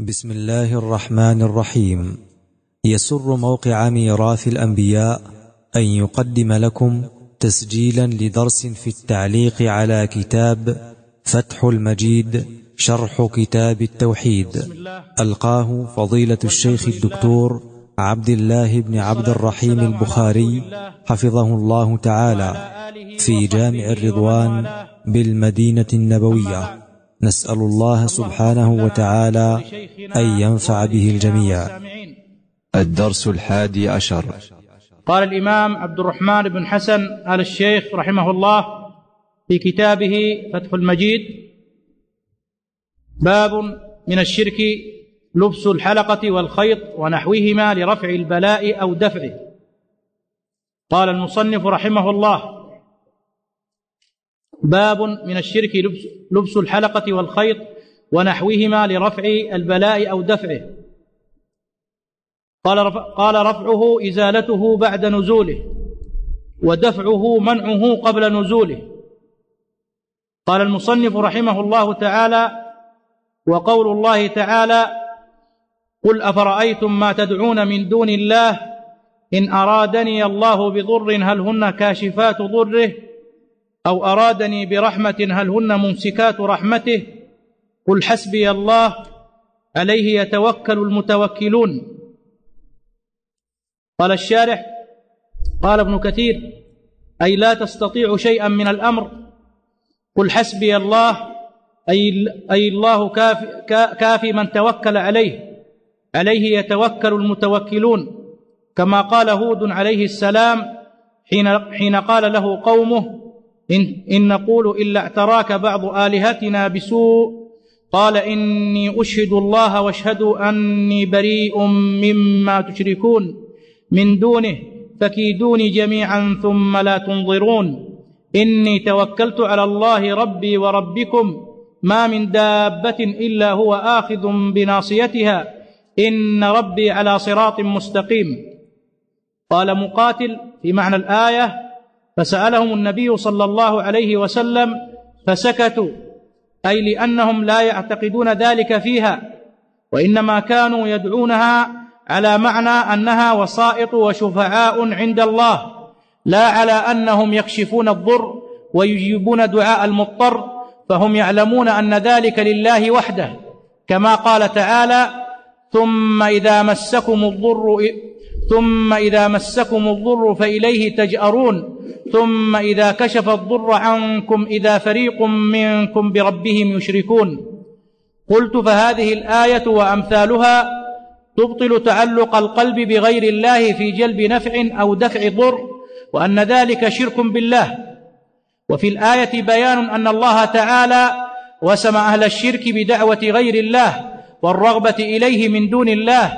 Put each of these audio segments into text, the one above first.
بسم الله الرحمن الرحيم. يسر موقع ميراث الأنبياء أن يقدم لكم تسجيلا لدرس في التعليق على كتاب فتح المجيد شرح كتاب التوحيد، ألقاه فضيلة الشيخ الدكتور عبد الله بن عبد الرحيم البخاري حفظه الله تعالى في جامع الرضوان بالمدينة النبوية. نسأل الله سبحانه وتعالى أن ينفع به الجميع. الدرس 11. قال الإمام عبد الرحمن بن حسن آل الشيخ رحمه الله في كتابه فتح المجيد: باب من الشرك لبس الحلقة والخيط ونحوهما لرفع البلاء أو دفعه. قال المصنف رحمه الله: باب من الشرك لبس الحلقة والخيط ونحوهما لرفع البلاء أو دفعه. قال رفعه إزالته بعد نزوله، ودفعه منعه قبل نزوله. قال المصنف رحمه الله تعالى: وقول الله تعالى: قل أفرأيتم ما تدعون من دون الله إن أرادني الله بضر هل هن كاشفات ضره أو أرادني برحمة هل هن ممسكات رحمته قل حسبي الله عليه يتوكل المتوكلون. قال الشارح: قال ابن كثير: أي لا تستطيع شيئا من الأمر. قل حسبي الله أي الله كافي من توكل عليه يتوكل المتوكلون، كما قال هود عليه السلام حين قال له قومه: إن نقول إلا اعتراك بعض آلهتنا بسوء قال إني أشهد الله واشهدوا أني بريء مما تشركون من دونه فكيدوني جميعا ثم لا تنظرون إني توكلت على الله ربي وربكم ما من دابة إلا هو آخذ بناصيتها إن ربي على صراط مستقيم. قال مقاتل في معنى الآية: فسألهم النبي صلى الله عليه وسلم فسكتوا، أي لأنهم لا يعتقدون ذلك فيها، وإنما كانوا يدعونها على معنى أنها وسائط وشفعاء عند الله، لا على أنهم يكشفون الضر ويجيبون دعاء المضطر، فهم يعلمون أن ذلك لله وحده، كما قال تعالى: ثم إذا مسكم الضر فإليه تجأرون ثم إذا كشف الضر عنكم إذا فريق منكم بربهم يشركون. قلت: فهذه الآية وأمثالها تبطل تعلق القلب بغير الله في جلب نفع أو دفع ضر، وأن ذلك شرك بالله. وفي الآية بيان أن الله تعالى وسم أهل الشرك بدعوة غير الله والرغبة إليه من دون الله،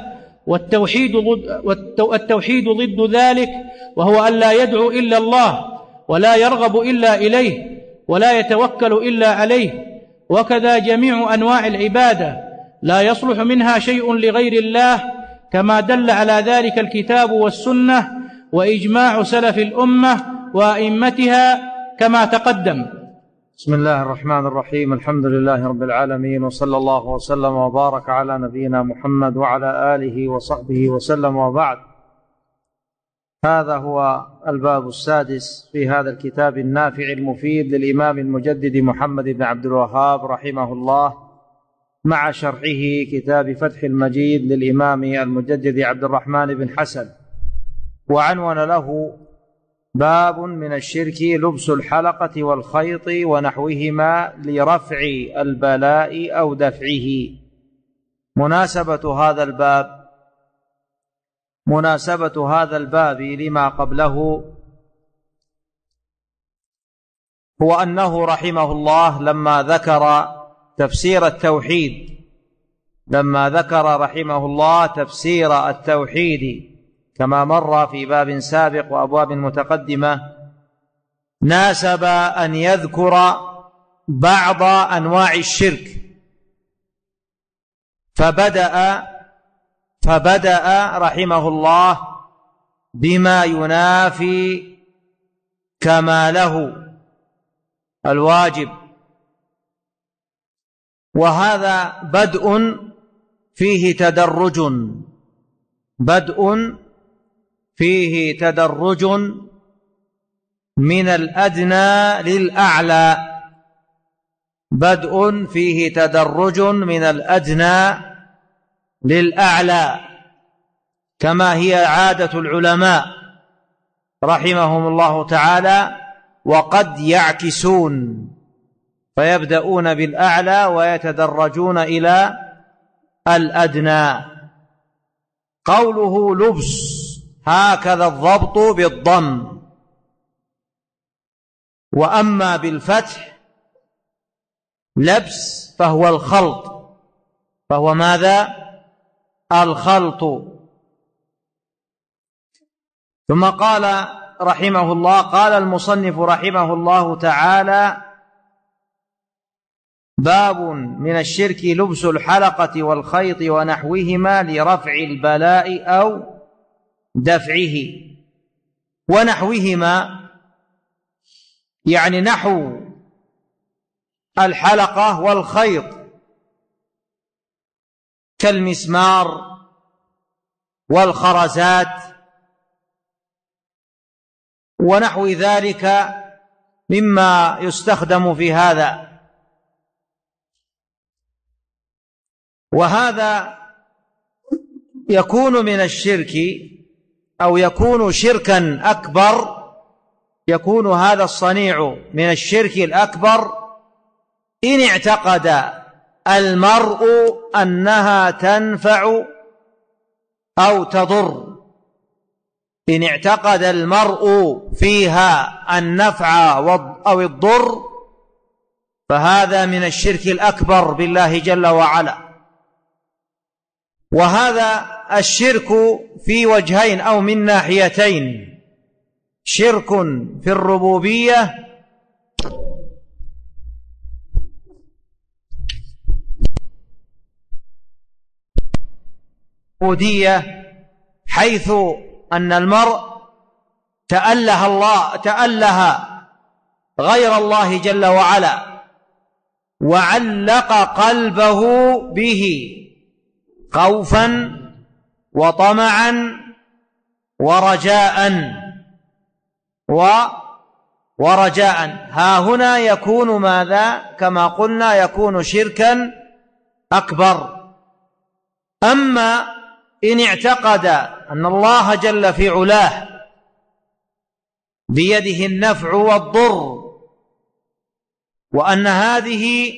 والتوحيد ضد ذلك، وهو أن لا يدعو إلا الله ولا يرغب إلا إليه ولا يتوكل إلا عليه. وكذا جميع أنواع العبادة لا يصلح منها شيء لغير الله، كما دل على ذلك الكتاب والسنة وإجماع سلف الأمة وأئمتها كما تقدم. بسم الله الرحمن الرحيم. الحمد لله رب العالمين، وصلى الله وسلم وبارك على نبينا محمد وعلى آله وصحبه وسلم، وبعد. هذا هو الباب السادس في هذا الكتاب النافع المفيد للإمام المجدد محمد بن عبد الوهاب رحمه الله، مع شرحه كتاب فتح المجيد للإمام المجدد عبد الرحمن بن حسن، وعنون له: باب من الشرك لبس الحلقة والخيط ونحوهما لرفع البلاء أو دفعه. مناسبة هذا الباب لما قبله هو أنه رحمه الله لما ذكر رحمه الله تفسير التوحيد كما مر في باب سابق وأبواب متقدمة، ناسب أن يذكر بعض أنواع الشرك، فبدأ رحمه الله بما ينافي كماله الواجب، وهذا بدء فيه تدرج، بدء فيه تدرج من الأدنى للأعلى، بدء فيه تدرج من الأدنى للأعلى، كما هي عادة العلماء رحمهم الله تعالى، وقد يعكسون فيبدأون بالأعلى ويتدرجون إلى الأدنى. قوله لبس هكذا الضبط بالضم، وأما بالفتح لبس فهو الخلط، فهو ماذا؟ الخلط. ثم قال رحمه الله، قال المصنف رحمه الله تعالى: باب من الشرك لبس الحلقة والخيط ونحوهما لرفع البلاء أو دفعه. ونحوهما يعني نحو الحلقة والخيط، كالمسمار والخرزات ونحو ذلك مما يستخدم في هذا. وهذا يكون من الشرك أو يكون شركا أكبر، يكون هذا الصنيع من الشرك الأكبر إن اعتقد المرء أنها تنفع أو تضر، إن اعتقد المرء فيها النفع أو الضر فهذا من الشرك الأكبر بالله جل وعلا. وهذا الشرك في وجهين أو من ناحيتين: شرك في الربوبية حيث أن المرء تأله غير الله جل وعلا وعلق قلبه به خوفا وطمعا ورجاء. ها هنا يكون ماذا؟ كما قلنا يكون شركا أكبر. أما إن اعتقد أن الله جل في علاه بيده النفع والضر وأن هذه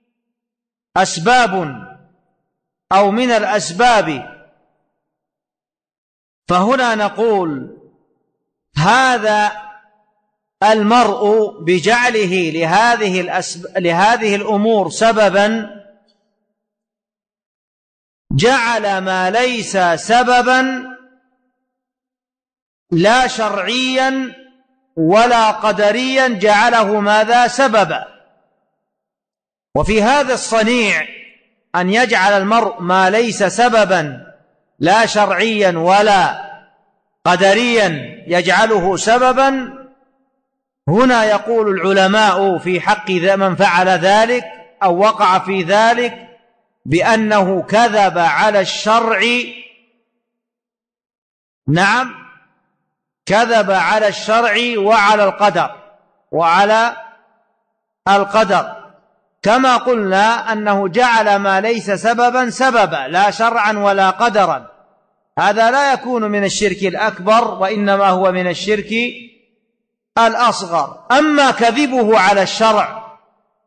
أسباب أو من الأسباب، فهنا نقول هذا المرء بجعله لهذه الأمور سببا جعل ما ليس سببا لا شرعيا ولا قدريا، جعله ماذا؟ سببا. وفي هذا الصنيع أن يجعل المرء ما ليس سببا لا شرعيا ولا قدريا يجعله سببا، هنا يقول العلماء في حق من فعل ذلك أو وقع في ذلك بأنه كذب على الشرع. نعم، كذب على الشرع وعلى القدر، كما قلنا أنه جعل ما ليس سببا سببا لا شرعا ولا قدرا. هذا لا يكون من الشرك الأكبر، وإنما هو من الشرك الأصغر. أما كذبه على الشرع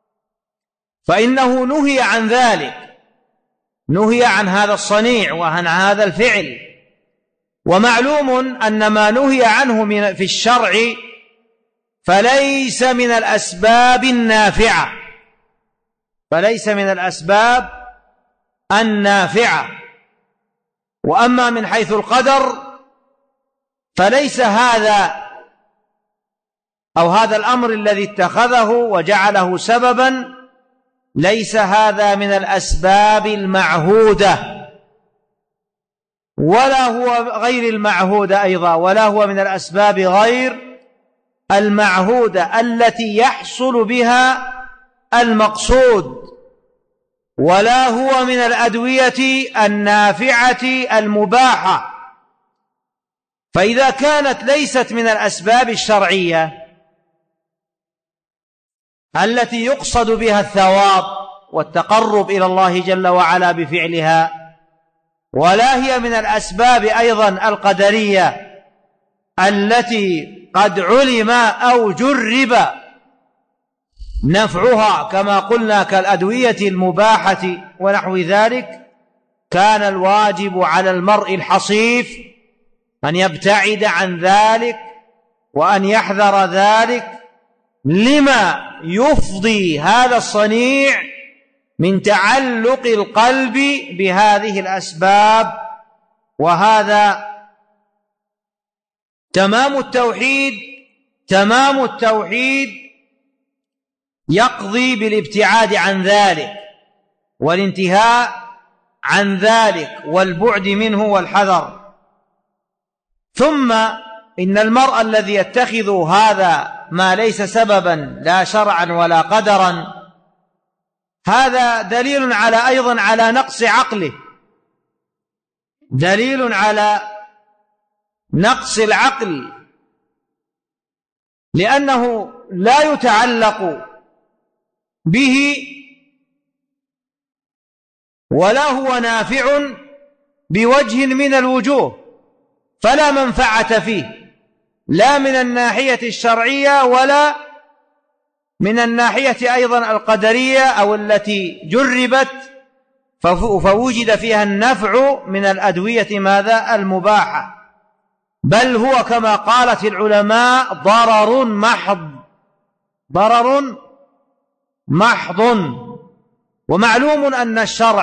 فإنه نهي عن ذلك، نهي عن هذا الصنيع وعن هذا الفعل. ومعلوم أن ما نهي عنه في الشرع فليس من الأسباب النافعة، فليس من الأسباب النافعة. وأما من حيث القدر فليس هذا أو هذا الأمر الذي اتخذه وجعله سببا ليس هذا من الأسباب المعهودة، ولا هو غير المعهودة أيضا، ولا هو من الأسباب غير المعهودة التي يحصل بها المقصود ولا هو من الأدوية النافعة المباحة. فإذا كانت ليست من الأسباب الشرعية التي يقصد بها الثواب والتقرب إلى الله جل وعلا بفعلها، ولا هي من الأسباب أيضا القدرية التي قد علم أو جرب نفعها كما قلنا كالأدوية المباحة ونحو ذلك، كان الواجب على المرء الحصيف أن يبتعد عن ذلك وأن يحذر ذلك، لما يفضي هذا الصنيع من تعلق القلب بهذه الأسباب. وهذا تمام التوحيد يقضي بالابتعاد عن ذلك والانتهاء عن ذلك والبعد منه والحذر. ثم إن المرء الذي يتخذ هذا ما ليس سببا لا شرعا ولا قدرا، هذا دليل على أيضا على نقص عقله، دليل على نقص العقل، لأنه لا يتعلق به ولا هو نافع بوجه من الوجوه، فلا منفعة فيه لا من الناحية الشرعية ولا من الناحية أيضا القدرية أو التي جربت فوجد فيها النفع من الأدوية ماذا؟ المباحة، بل هو كما قالت العلماء ضرر محض. ومعلوم أن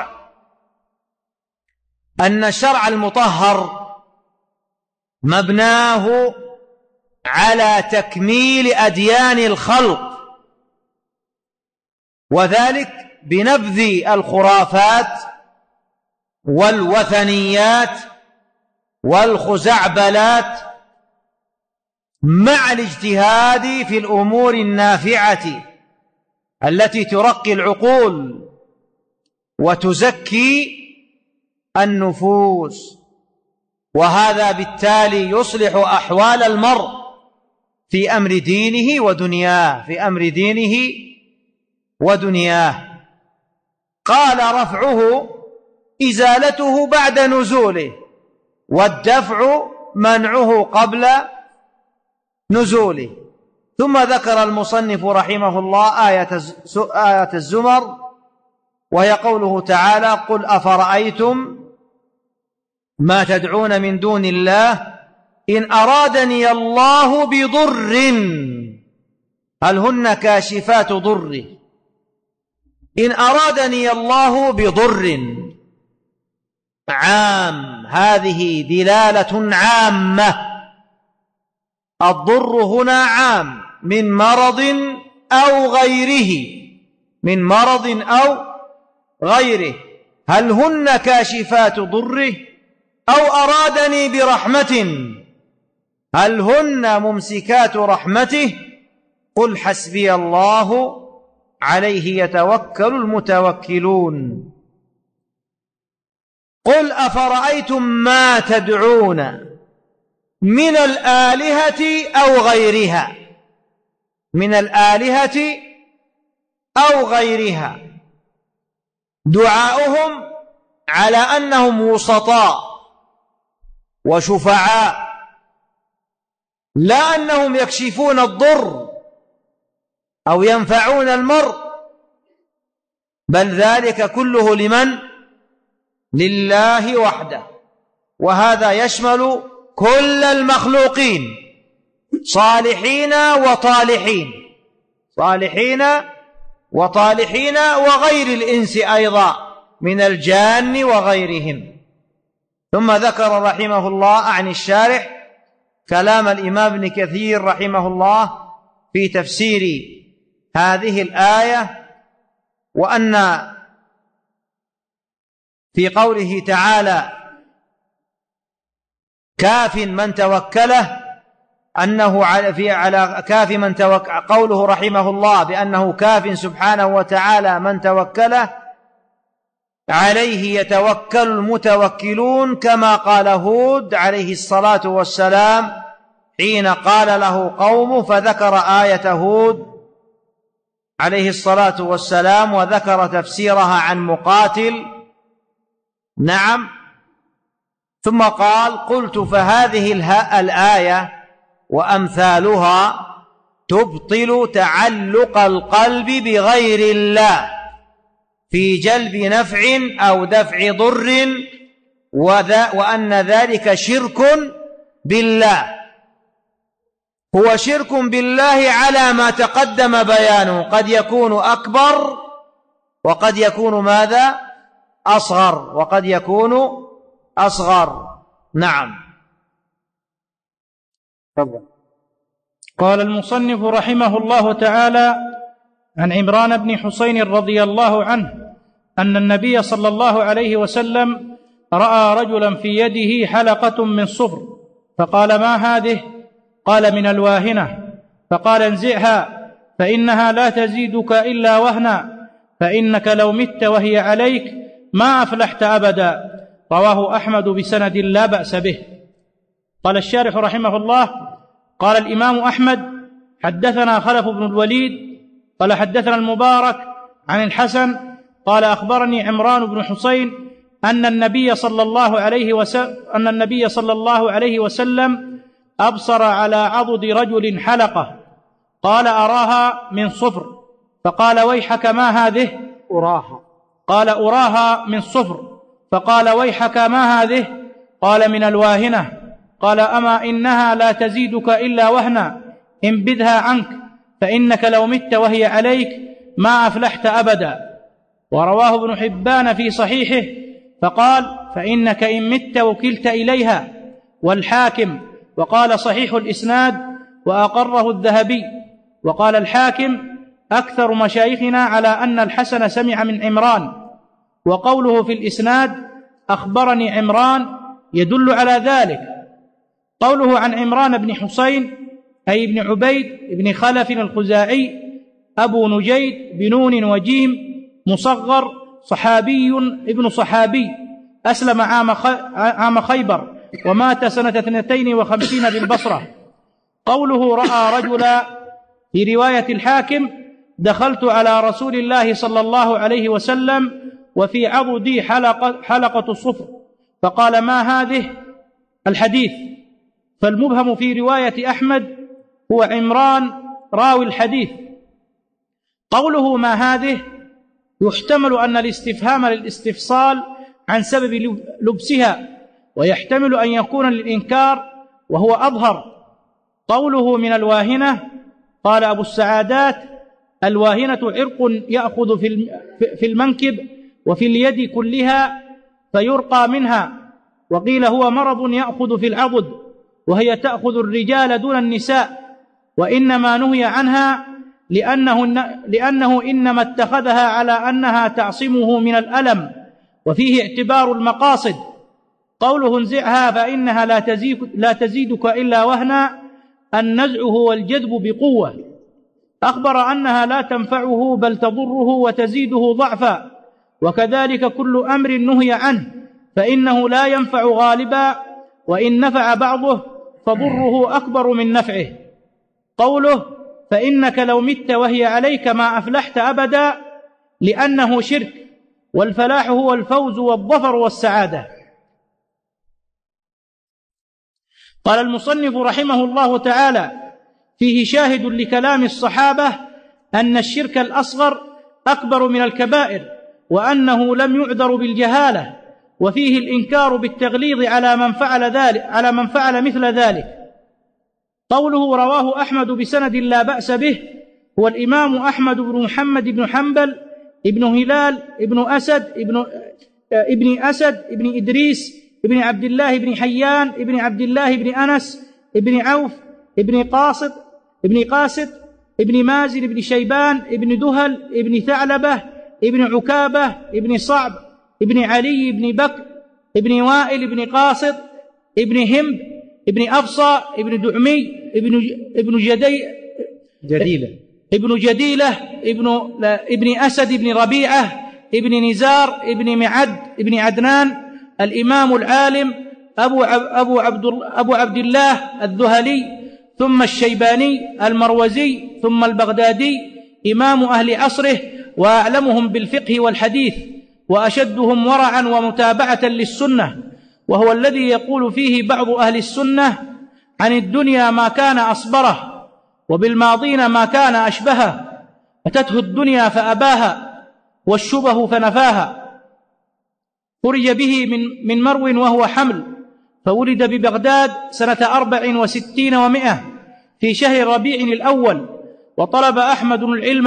الشرع المطهر مبناه على تكميل أديان الخلق، وذلك بنبذ الخرافات والوثنيات والخزعبلات مع الاجتهاد في الأمور النافعة التي ترقي العقول وتزكي النفوس. وهذا بالتالي يصلح أحوال المرء في أمر دينه ودنياه. قال رفعه إزالته بعد نزوله، والدفع منعه قبل نزوله. ثم ذكر المصنف رحمه الله آية الزمر، وهي قوله تعالى: قل أفرأيتم ما تدعون من دون الله إن أرادني الله بضر هل هن كاشفات ضره. إن أرادني الله بضر عام، هذه دلالة عامة، الضر هنا عام من مرض أو غيره، هل هن كاشفات ضره أو أرادني برحمة هل هن ممسكات رحمته قل حسبي الله عليه يتوكل المتوكلون. قل أفرأيتم ما تدعون من الآلهة أو غيرها، دعاؤهم على أنهم وسطاء وشفعاء، لا أنهم يكشفون الضر أو ينفعون المرء، بل ذلك كله لمن؟ لله وحده. وهذا يشمل كل المخلوقين، صالحين وطالحين وغير الإنس أيضا من الجان وغيرهم. ثم ذكر رحمه الله عن الشارح كلام الإمام ابن كثير رحمه الله في تفسير هذه الآية، وأن في قوله تعالى كاف من توكله أنه على كاف من قوله رحمه الله بأنه كاف سبحانه وتعالى من توكله، عليه يتوكل المتوكلون، كما قال هود عليه الصلاة والسلام حين قال له قومه، فذكر آية هود عليه الصلاة والسلام وذكر تفسيرها عن مقاتل. نعم. ثم قال: قلت فهذه الآية وأمثالها تبطل تعلق القلب بغير الله في جلب نفع أو دفع ضر، وأن ذلك شرك بالله. هو شرك بالله على ما تقدم بيانه، قد يكون أكبر وقد يكون ماذا؟ أصغر، وقد يكون أصغر. نعم. قال المصنف رحمه الله تعالى: عن عمران بن حسين رضي الله عنه أن النبي صلى الله عليه وسلم رأى رجلا في يده حلقة من صفر، فقال: ما هذه؟ قال: من الواهنة. فقال: انزعها فإنها لا تزيدك إلا وهنا، فإنك لو مت وهي عليك ما أفلحت أبدا. رواه أحمد بسند لا بأس به. قال الشارح رحمه الله: قال الإمام أحمد: حدثنا خلف بن الوليد قال حدثنا المبارك عن الحسن قال أخبرني عمران بن حسين أن النبي صلى الله عليه وسلم أبصر على عضد رجل حلقة، قال: أراها من صفر. فقال: ويحك ما هذه؟ أراها. قال: أراها من صفر. فقال: ويحك ما هذه؟ قال: من الواهنة. قال: أما إنها لا تزيدك إلا وهنا، انبذها عنك، فإنك لو مت وهي عليك ما أفلحت أبدا. ورواه ابن حبان في صحيحه فقال: فإنك إن مت وكلت إليها. والحاكم وقال: صحيح الإسناد وأقره الذهبي. وقال الحاكم: أكثر مشايخنا على أن الحسن سمع من عمران، وقوله في الإسناد أخبرني عمران يدل على ذلك. قوله عن عمران بن حسين أي ابن عبيد بن خلف الخزاعي أبو نجيد بنون وجيم مصغر، صحابي ابن صحابي، أسلم عام خيبر ومات سنة 52 بالبصرة. قوله رأى رجلا في رواية الحاكم: دخلت على رسول الله صلى الله عليه وسلم وفي عضدي حلقة صفر، فقال: ما هذه؟ الحديث. فالمبهم في رواية أحمد هو عمران راوي الحديث. قوله ما هذه يحتمل أن الاستفهام للاستفصال عن سبب لبسها، ويحتمل أن يكون للإنكار وهو أظهر. قوله من الواهنة، قال أبو السعادات: الواهنة عرق يأخذ في المنكب وفي اليد كلها فيرقى منها. وقيل هو مرض يأخذ في العضد، وهي تأخذ الرجال دون النساء، وإنما نهي عنها لأنه إنما اتخذها على أنها تعصمه من الألم، وفيه اعتبار المقاصد. قوله انزعها فإنها لا تزيدك إلا وهنا، النزع هو الجذب بقوة. أخبر أنها لا تنفعه بل تضره وتزيده ضعفا، وكذلك كل أمر نهي عنه فإنه لا ينفع غالبا، وإن نفع بعضه فضره أكبر من نفعه. قوله فإنك لو مت وهي عليك ما أفلحت أبدا، لأنه شرك، والفلاح هو الفوز والظفر والسعادة. قال المصنف رحمه الله تعالى: فيه شاهد لكلام الصحابة أن الشرك الأصغر أكبر من الكبائر، وأنه لم يعذر بالجهالة، وفيه الإنكار بالتغليظ على من فعل مثل ذلك. قوله رواه أحمد بسند لا بأس به، هو الإمام أحمد بن محمد بن حنبل ابن هلال ابن أسد ابن إدريس ابن عبد الله بن حيان ابن عبد الله بن أنس ابن عوف ابن قاسد ابن مازن ابن شيبان ابن دهل ابن ثعلبة ابن عكابة ابن صعب ابن علي ابن بكر ابن وائل ابن قاصد ابن همب ابن أفصى ابن دعمي ابن جديلة ابن أسد ابن ربيعة ابن نزار ابن معد ابن عدنان الإمام العالم أبو عبد الله الذهلي، ثم الشيباني المروزي، ثم البغدادي، إمام أهل عصره وأعلمهم بالفقه والحديث وأشدهم ورعا ومتابعة للسنة، وهو الذي يقول فيه بعض أهل السنة: عن الدنيا ما كان أصبره، وبالماضين ما كان أشبهه، أتته الدنيا فأباها، والشبه فنفاها. خرج به من مرو وهو حمل، فولد ببغداد سنة 64 و100 في شهر ربيع الأول، وطلب أحمد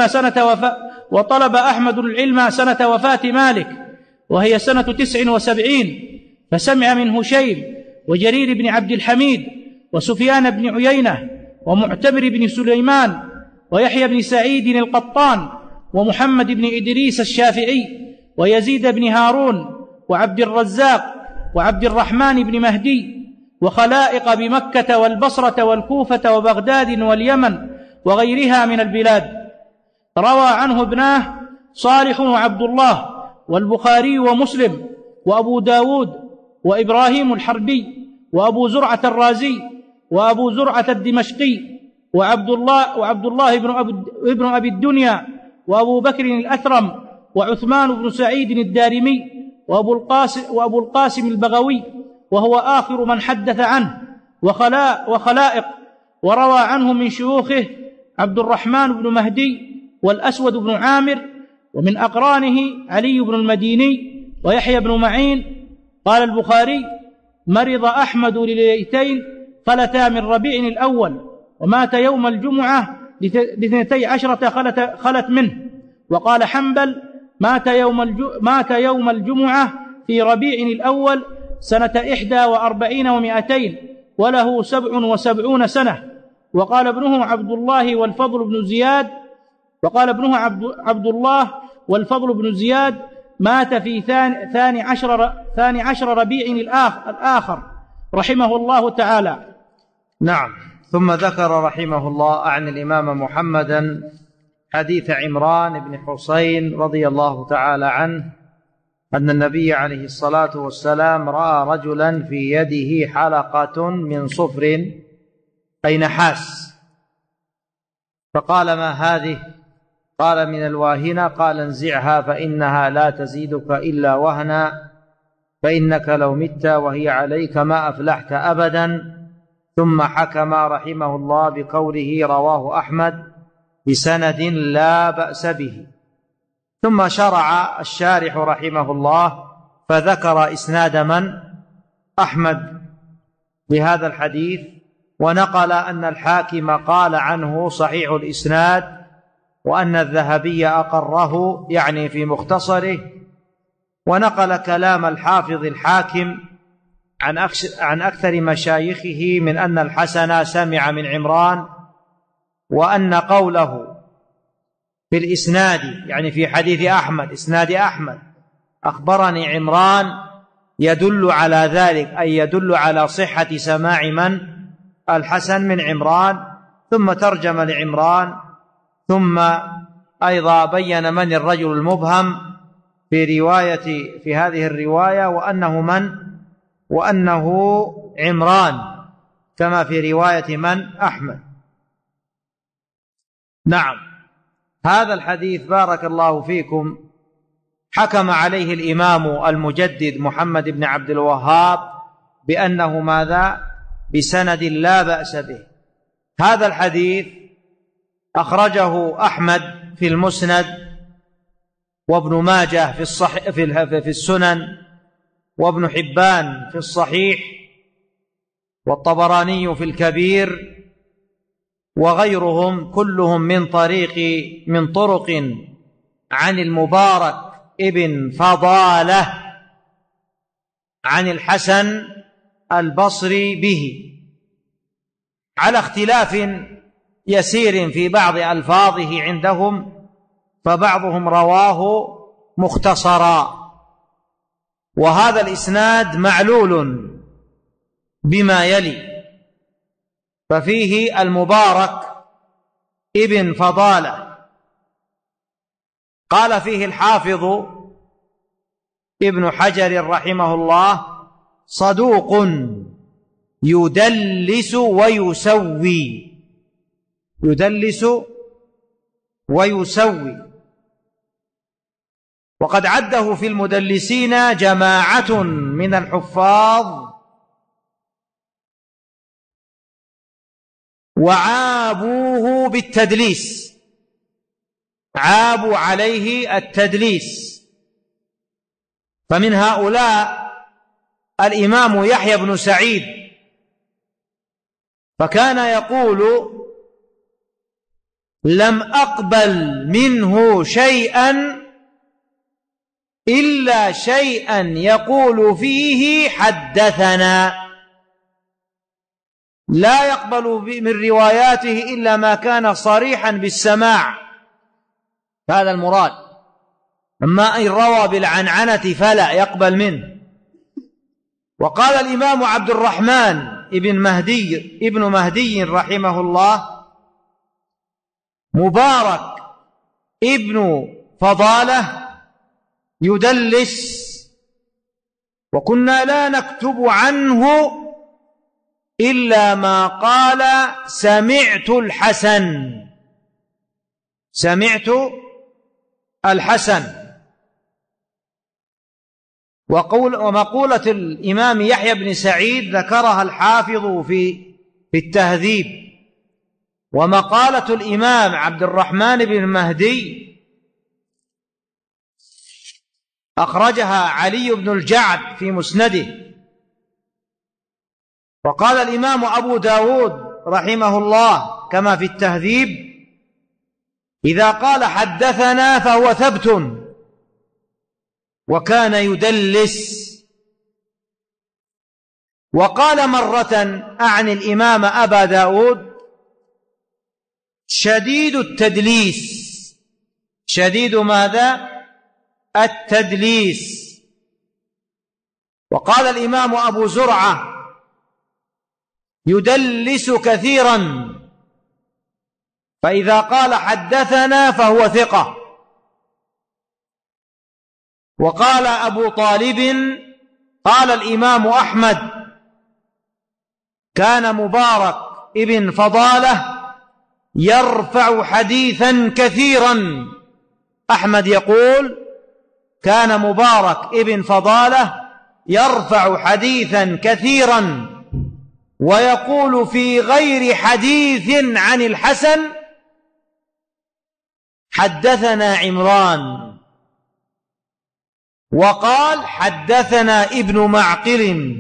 العلم سنة وفاة مالك، وهي سنة 79، فسمع من هشيم وجرير بن عبد الحميد وسفيان بن عيينة ومعتمر بن سليمان ويحيى بن سعيد القطان ومحمد بن إدريس الشافعي ويزيد بن هارون وعبد الرزاق وعبد الرحمن بن مهدي، وخلائق بمكة والبصرة والكوفة وبغداد واليمن وغيرها من البلاد. روى عنه ابناه صالح وعبد الله والبخاري ومسلم وأبو داود وإبراهيم الحربي وأبو زرعة الرازي وأبو زرعة الدمشقي وعبد الله ابن أبي الدنيا وأبو بكر الأثرم وعثمان بن سعيد الدارمي وأبو القاسم البغوي، وهو آخر من حدث عنه، وخلائق. وروى عنه من شيوخه عبد الرحمن بن مهدي والأسود بن عامر، ومن أقرانه علي بن المديني ويحيى بن معين. قال البخاري: مرض أحمد لليلتين خلتا من ربيع الأول، ومات يوم الجمعة ل12 خلت منه. وقال حنبل: مات يوم الجمعة في ربيع الأول سنة 41 و200، وله 77 سنة. وقال ابنه عبد الله والفضل بن زياد مات في 12 ربيع الآخر رحمه الله تعالى. نعم. ثم ذكر رحمه الله عن الإمام محمدا حديث عمران بن حسين رضي الله تعالى عنه أن النبي عليه الصلاة والسلام رأى رجلا في يده حلقة من صفر أي نحاس، فقال: ما هذه؟ قال: من الواهنة. قال: انزعها فإنها لا تزيدك إلا وهنا، فإنك لو مت وهي عليك ما أفلحت أبدا. ثم حكم رحمه الله بقوله رواه أحمد بسند لا بأس به. ثم شرع الشارح رحمه الله فذكر إسناد من؟ أحمد بهذا الحديث، ونقل أن الحاكم قال عنه صحيح الإسناد، وأن الذهبي أقره يعني في مختصره، ونقل كلام الحافظ الحاكم عن أكثر مشايخه من أن الحسن سمع من عمران، وأن قوله في الإسناد يعني في حديث أحمد إسناد أحمد أخبرني عمران يدل على ذلك، أي يدل على صحة سماع من؟ الحسن من عمران. ثم ترجم لعمران، ثم أيضا بين من الرجل المبهم في هذه الرواية، وأنه من؟ وأنه عمران كما في رواية من؟ أحمد. نعم. هذا الحديث بارك الله فيكم حكم عليه الإمام المجدد محمد بن عبد الوهاب بأنه ماذا؟ بسند لا بأس به. هذا الحديث أخرجه أحمد في المسند، وابن ماجه في السنن، وابن حبان في الصحيح، والطبراني في الكبير، وغيرهم كلهم من طرق عن المبارك ابن فضالة عن الحسن البصري به، على اختلاف يسير في بعض ألفاظه عندهم، فبعضهم رواه مختصرا. وهذا الإسناد معلول بما يلي، ففيه المبارك ابن فضالة، قال فيه الحافظ ابن حجر رحمه الله صدوق يدلس ويسوي، يدلس ويسوي. وقد عده في المدلسين جماعة من الحفاظ وعابوه بالتدليس، عابوا عليه التدليس. فمن هؤلاء الإمام يحيى بن سعيد، فكان يقول: لم أقبل منه شيئا إلا شيئا يقول فيه حدثنا، لا يقبل من رواياته إلا ما كان صريحا بالسماع، هذا المراد. أما إن روى بالعنعنة فلا يقبل منه. وقال الإمام عبد الرحمن ابن مهدي رحمه الله: مبارك ابن فضالة يدلس، وكنا لا نكتب عنه إلا ما قال سمعت الحسن، سمعت الحسن. ومقولة الإمام يحيى بن سعيد ذكرها الحافظ في التهذيب. ومقالة الإمام عبد الرحمن بن مهدي أخرجها علي بن الجعد في مسنده. وقال الإمام أبو داود رحمه الله كما في التهذيب: إذا قال حدثنا فهو ثبت، وكان يدلس. وقال مرة أعني الإمام أبا داود: شديد التدليس. شديد ماذا؟ التدليس. وقال الإمام أبو زرعة: يدلس كثيرا، فإذا قال حدثنا فهو ثقة. وقال أبو طالب: قال الإمام أحمد: كان مبارك ابن فضالة يرفع حديثا كثيرا. أحمد يقول: كان مبارك ابن فضالة يرفع حديثا كثيرا، ويقول في غير حديث عن الحسن: حدثنا عمران. وقال: حدثنا ابن معقل.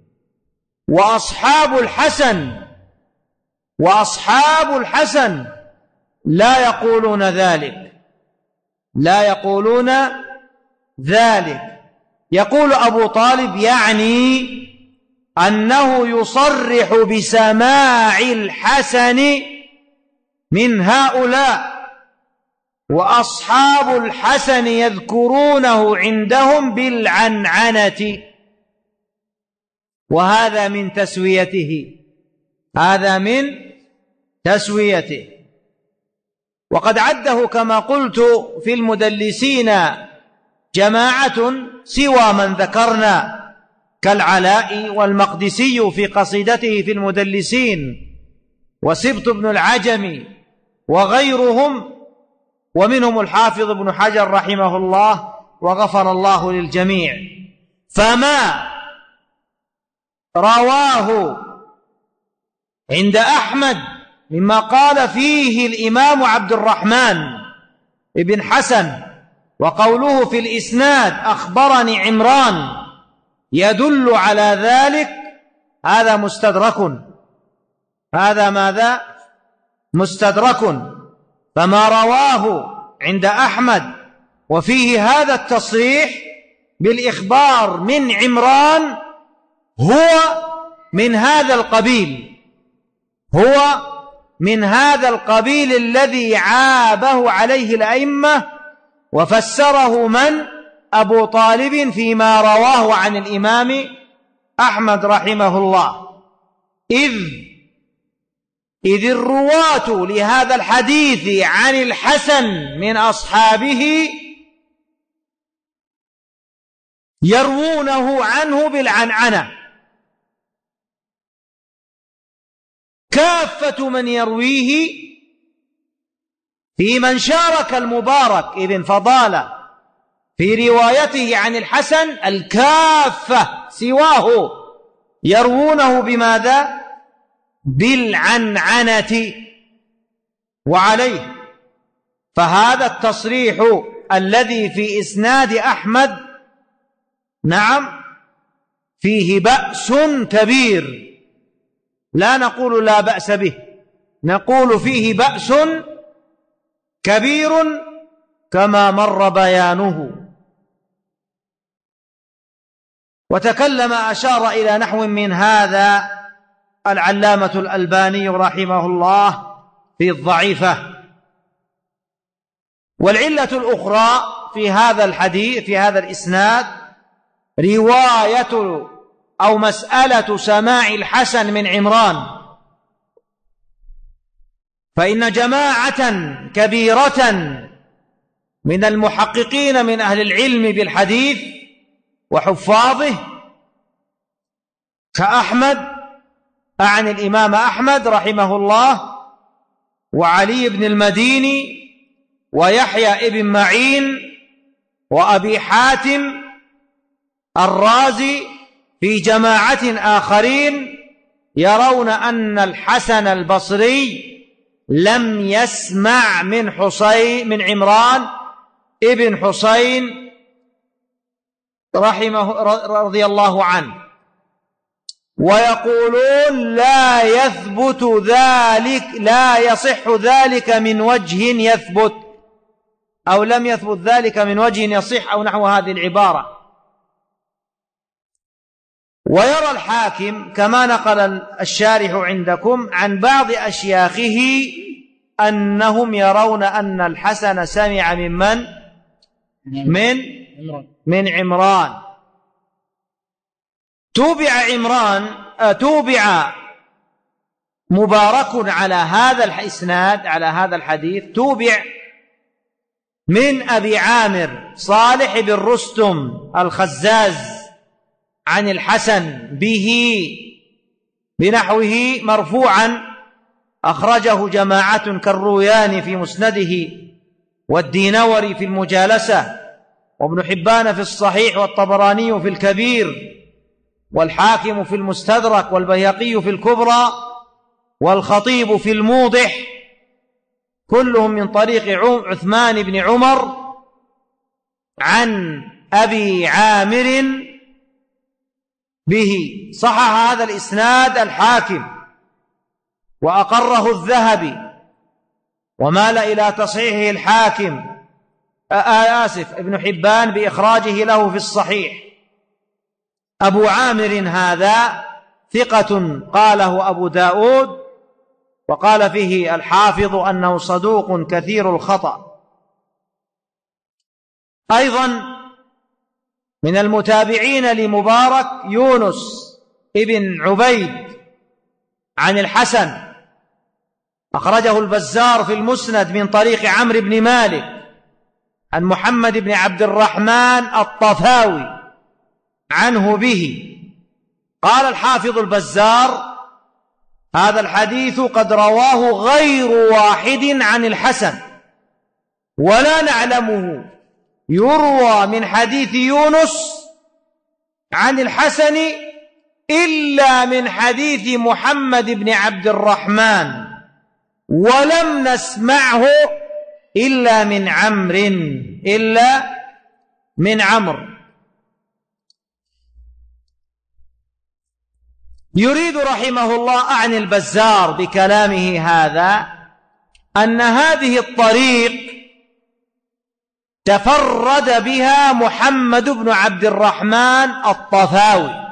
وأصحاب الحسن لا يقولون ذلك، لا يقولون ذلك. يقول أبو طالب: يعني أنه يصرح بسماع الحسن من هؤلاء، وأصحاب الحسن يذكرونه عندهم بالعنعنة. وهذا من تسويته، هذا من تسويته. وقد عده كما قلت في المدلسين جماعة سوى من ذكرنا، كالعلاء والمقدسي في قصيدته في المدلسين، وسبط بن العجم وغيرهم، ومنهم الحافظ ابن حجر رحمه الله وغفر الله للجميع. فما رواه عند أحمد مما قال فيه الإمام عبد الرحمن بن حسن، وقوله في الإسناد أخبرني عمران، يدل على ذلك، هذا مستدرك. هذا ماذا؟ مستدرك. فما رواه عند أحمد وفيه هذا التصريح بالإخبار من عمران هو من هذا القبيل، هو من هذا القبيل الذي عابه عليه الأئمة، وفسره من؟ أبو طالب فيما رواه عن الإمام أحمد رحمه الله. إذ الرواة لهذا الحديث عن الحسن من أصحابه يروونه عنه بالعنعنة. كافة من يرويه في من شارك المبارك ابن فضالة في روايته عن الحسن، الكافة سواه يروونه بماذا؟ بالعنعنة. وعليه فهذا التصريح الذي في إسناد أحمد نعم فيه بأس كبير، لا نقول لا بأس به، نقول فيه بأس كبير كما مر بيانه. وتكلم أشار إلى نحو من هذا العلامة الألباني رحمه الله في الضعيفة. والعلة الأخرى في هذا الحديث في هذا الإسناد رواية أو مسألة سماع الحسن من عمران، فإن جماعة كبيرة من المحققين من أهل العلم بالحديث وحفاظه كأحمد، أعني الإمام أحمد رحمه الله، وعلي بن المديني، ويحيى ابن معين، وأبي حاتم الرازي، في جماعة آخرين يرون أن الحسن البصري لم يسمع من عمران ابن حسين رضي الله عنه، ويقولون لا يثبت ذلك، لا يصح ذلك من وجه يثبت، أو لم يثبت ذلك من وجه يصح، أو نحو هذه العبارة. ويرى الحاكم كما نقل الشارح عندكم عن بعض أشياخه أنهم يرون أن الحسن سمع من عمران. توبع مبارك على هذا الإسناد، على هذا الحديث، توبع من أبي عامر صالح بن رستم الخزاز عن الحسن بنحوه مرفوعا، أخرجه جماعة كالروياني في مسنده، والدينوري في المجالسة، وابن حبان في الصحيح، والطبراني في الكبير، والحاكم في المستدرك، والبيهقي في الكبرى، والخطيب في الموضح، كلهم من طريق عثمان بن عمر عن أبي عامر به. صحح هذا الإسناد الحاكم وأقره الذهبي، ومال إلى تصحيحه الحاكم ابن حبان بإخراجه له في الصحيح. أبو عامر هذا ثقة قاله أبو داود، وقال فيه الحافظ أنه صدوق كثير الخطأ. أيضا من المتابعين لمبارك يونس ابن عبيد عن الحسن، أخرجه البزار في المسند من طريق عمرو بن مالك عن محمد بن عبد الرحمن الطفاوي عنه به. قال الحافظ البزار: هذا الحديث قد رواه غير واحد عن الحسن، ولا نعلمه يروى من حديث يونس عن الحسن إلا من حديث محمد بن عبد الرحمن، ولم نسمعه إلا من عمرو. يريد رحمه الله أعني البزار بكلامه هذا أن هذه الطريق تفرد بها محمد بن عبد الرحمن الطفاوي،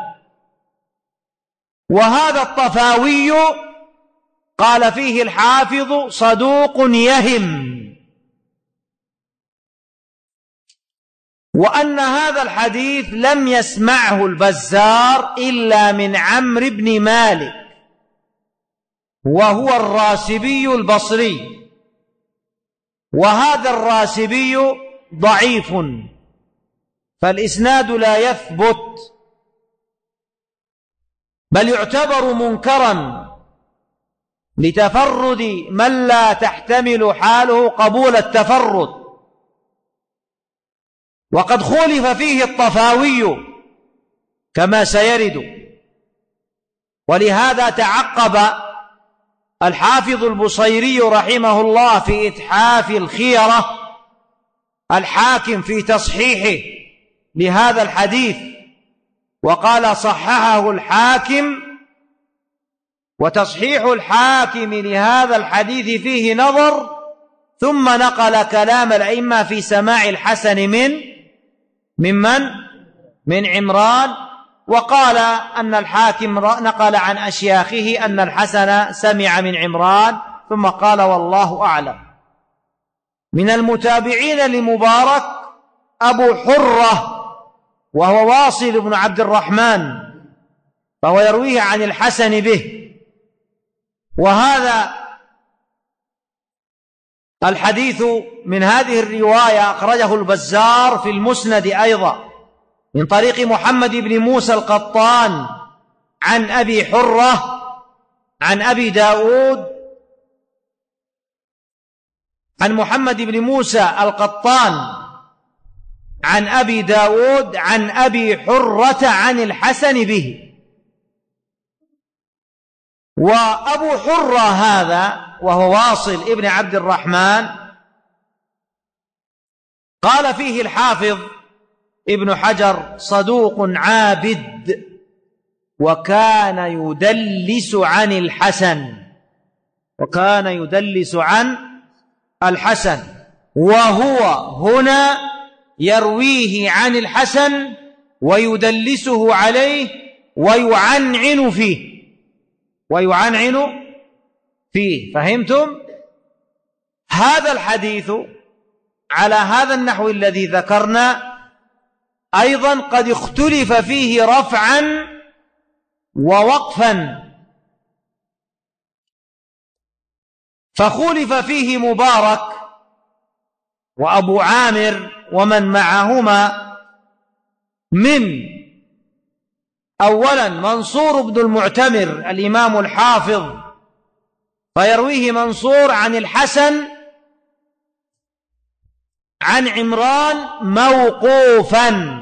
وهذا الطفاوي قال فيه الحافظ صدوق يهم، وأن هذا الحديث لم يسمعه البزار إلا من عمرو بن مالك، وهو الراسبي البصري، وهذا الراسبي ضعيف، فالإسناد لا يثبت، بل يعتبر منكرا لتفرد من لا تحتمل حاله قبول التفرد. وقد خولف فيه الطفاوي كما سيرد، ولهذا تعقب الحافظ البصيري رحمه الله في إتحاف الخيرة الحاكم في تصحيحه لهذا الحديث، وقال صححه الحاكم، وتصحيح الحاكم لهذا الحديث فيه نظر، ثم نقل كلام الأئمة في سماع الحسن من عمران، وقال أن الحاكم نقل عن أشياخه أن الحسن سمع من عمران، ثم قال والله أعلم. من المتابعين لمبارك أبو حرة وهو واصل بن عبد الرحمن، فهو يرويه عن الحسن به. وهذا الحديث من هذه الرواية أخرجه البزار في المسند أيضا من طريق محمد بن موسى القطان عن أبي حرة عن أبي داود، عن محمد بن موسى القطان عن أبي داود عن أبي حرة عن الحسن به. وأبو حرة هذا وهو واصل ابن عبد الرحمن قال فيه الحافظ ابن حجر صدوق عابد، وكان يدلس عن الحسن، وهو هنا يرويه عن الحسن ويدلسه عليه ويعنعن فيه. فهمتم؟ هذا الحديث على هذا النحو الذي ذكرنا أيضا قد اختلف فيه رفعا ووقفا، فخولف فيه مبارك وأبو عامر ومن معهما، من أولا منصور بن المعتمر الإمام الحافظ، فيرويه منصور عن الحسن عن عمران موقوفا،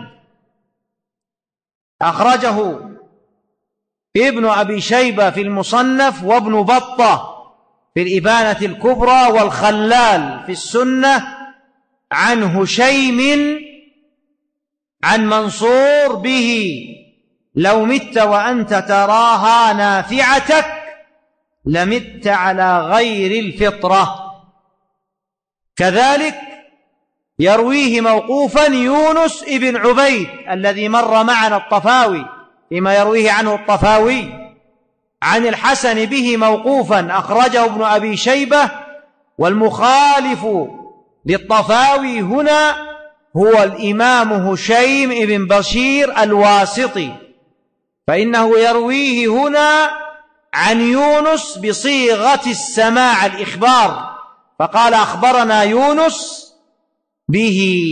أخرجه ابن أبي شيبة في المصنف، وابن بطة في الإبانة الكبرى، والخلال في السنة، عن هشيم عن منصور به: لو مت وأنت تراها نافعتك لمت على غير الفطرة. كذلك يرويه موقوفا يونس ابن عبيد الذي مر معنا الطفاوي فيما يرويه عنه الطفاوي عن الحسن به موقوفا، أخرجه ابن أبي شيبة. والمخالف للطفاوي هنا هو الإمام هشيم ابن بشير الواسطي، فإنه يرويه هنا عن يونس بصيغة السماع الإخبار، فقال أخبرنا يونس به.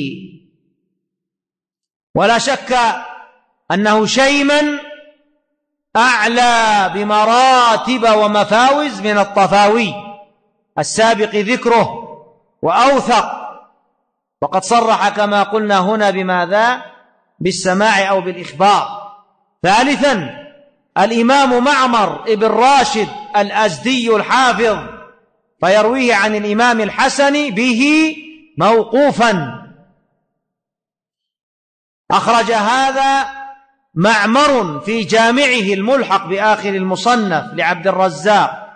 ولا شك أن هشيما أعلى بمراتب ومفاوز من الطفاوي السابق ذكره، وأوثق، وقد صرح كما قلنا هنا بماذا؟ بالسماع أو بالإخبار. ثالثا الإمام معمر ابن راشد الأزدي الحافظ، فيرويه عن الإمام الحسن به موقوفا، أخرج هذا معمر في جامعه الملحق بآخر المصنف لعبد الرزاق.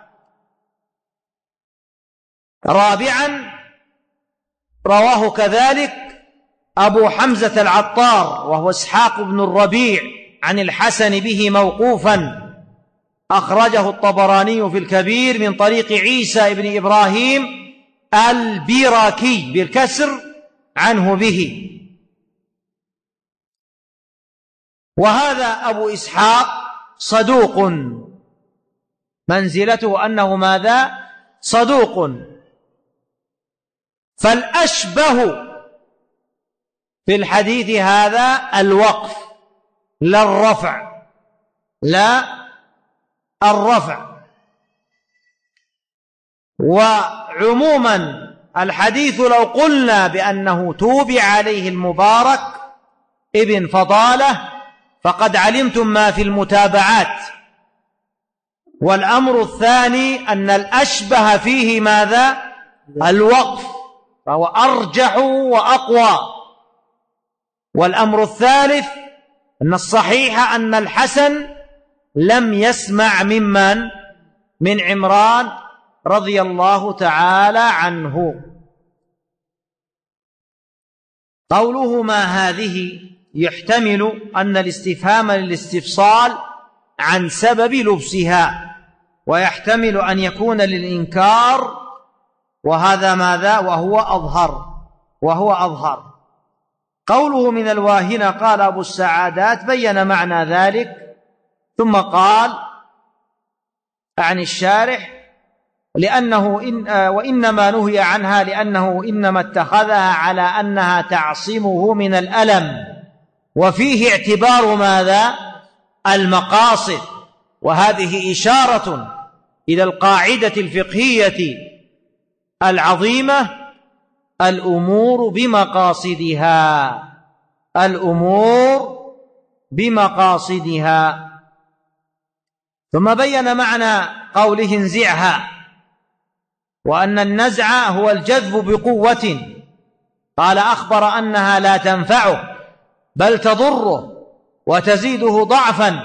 رابعا رواه كذلك أبو حمزة العطار وهو إسحاق بن الربيع عن الحسن به موقوفا، أخرجه الطبراني في الكبير من طريق عيسى بن إبراهيم البيراكي بالكسر عنه به. وهذا أبو إسحاق صدوق، منزلته أنه ماذا؟ صدوق. فالأشبه في الحديث هذا الوقف لا الرفع، لا الرفع. وعموما الحديث لو قلنا بأنه توبع عليه المبارك ابن فضالة فقد علمتم ما في المتابعات. والأمر الثاني أن الأشبه فيه ماذا؟ الوقف، فهو أرجح وأقوى. والأمر الثالث أن الصحيح أن الحسن لم يسمع ممن؟ من عمران رضي الله تعالى عنه. قوله ما هذه يحتمل أن الاستفهام للاستفصال عن سبب لبسها، ويحتمل أن يكون للإنكار، وهذا ماذا؟ وهو أظهر. قوله من الواهنة قال أبو السعادات بين معنى ذلك، ثم قال عن الشارح لأنه وإنما نهي عنها لأنه إنما اتخذها على أنها تعصمه من الألم، وفيه اعتبار ماذا؟ المقاصد. وهذه إشارة إلى القاعدة الفقهية العظيمة: الأمور بمقاصدها، الأمور بمقاصدها. ثم بين معنى قوله انزعها، وأن النزع هو الجذب بقوة. قال أخبر أنها لا تنفعه بل تضره وتزيده ضعفا،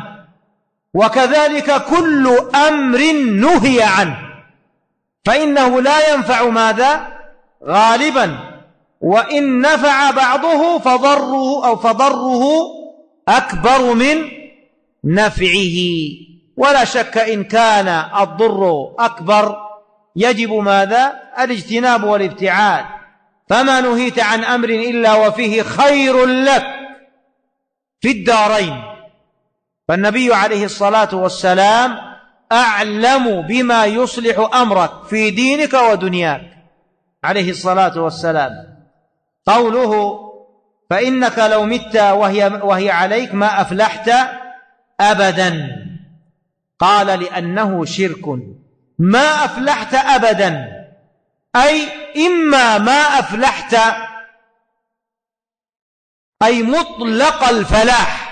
وكذلك كل أمر نهي عنه فإنه لا ينفع ماذا؟ غالبا، وإن نفع بعضه فضره أكبر من نفعه. ولا شك إن كان الضر أكبر يجب ماذا؟ الاجتناب والابتعاد. فما نهيت عن أمر إلا وفيه خير لك في الدارين. فالنبي عليه الصلاة والسلام أعلم بما يصلح أمرك في دينك ودنياك عليه الصلاة والسلام. قوله فإنك لو مت وهي عليك ما أفلحت أبدا، قال لأنه شرك. ما أفلحت أبدا أي إما ما أفلحت أي مطلق الفلاح،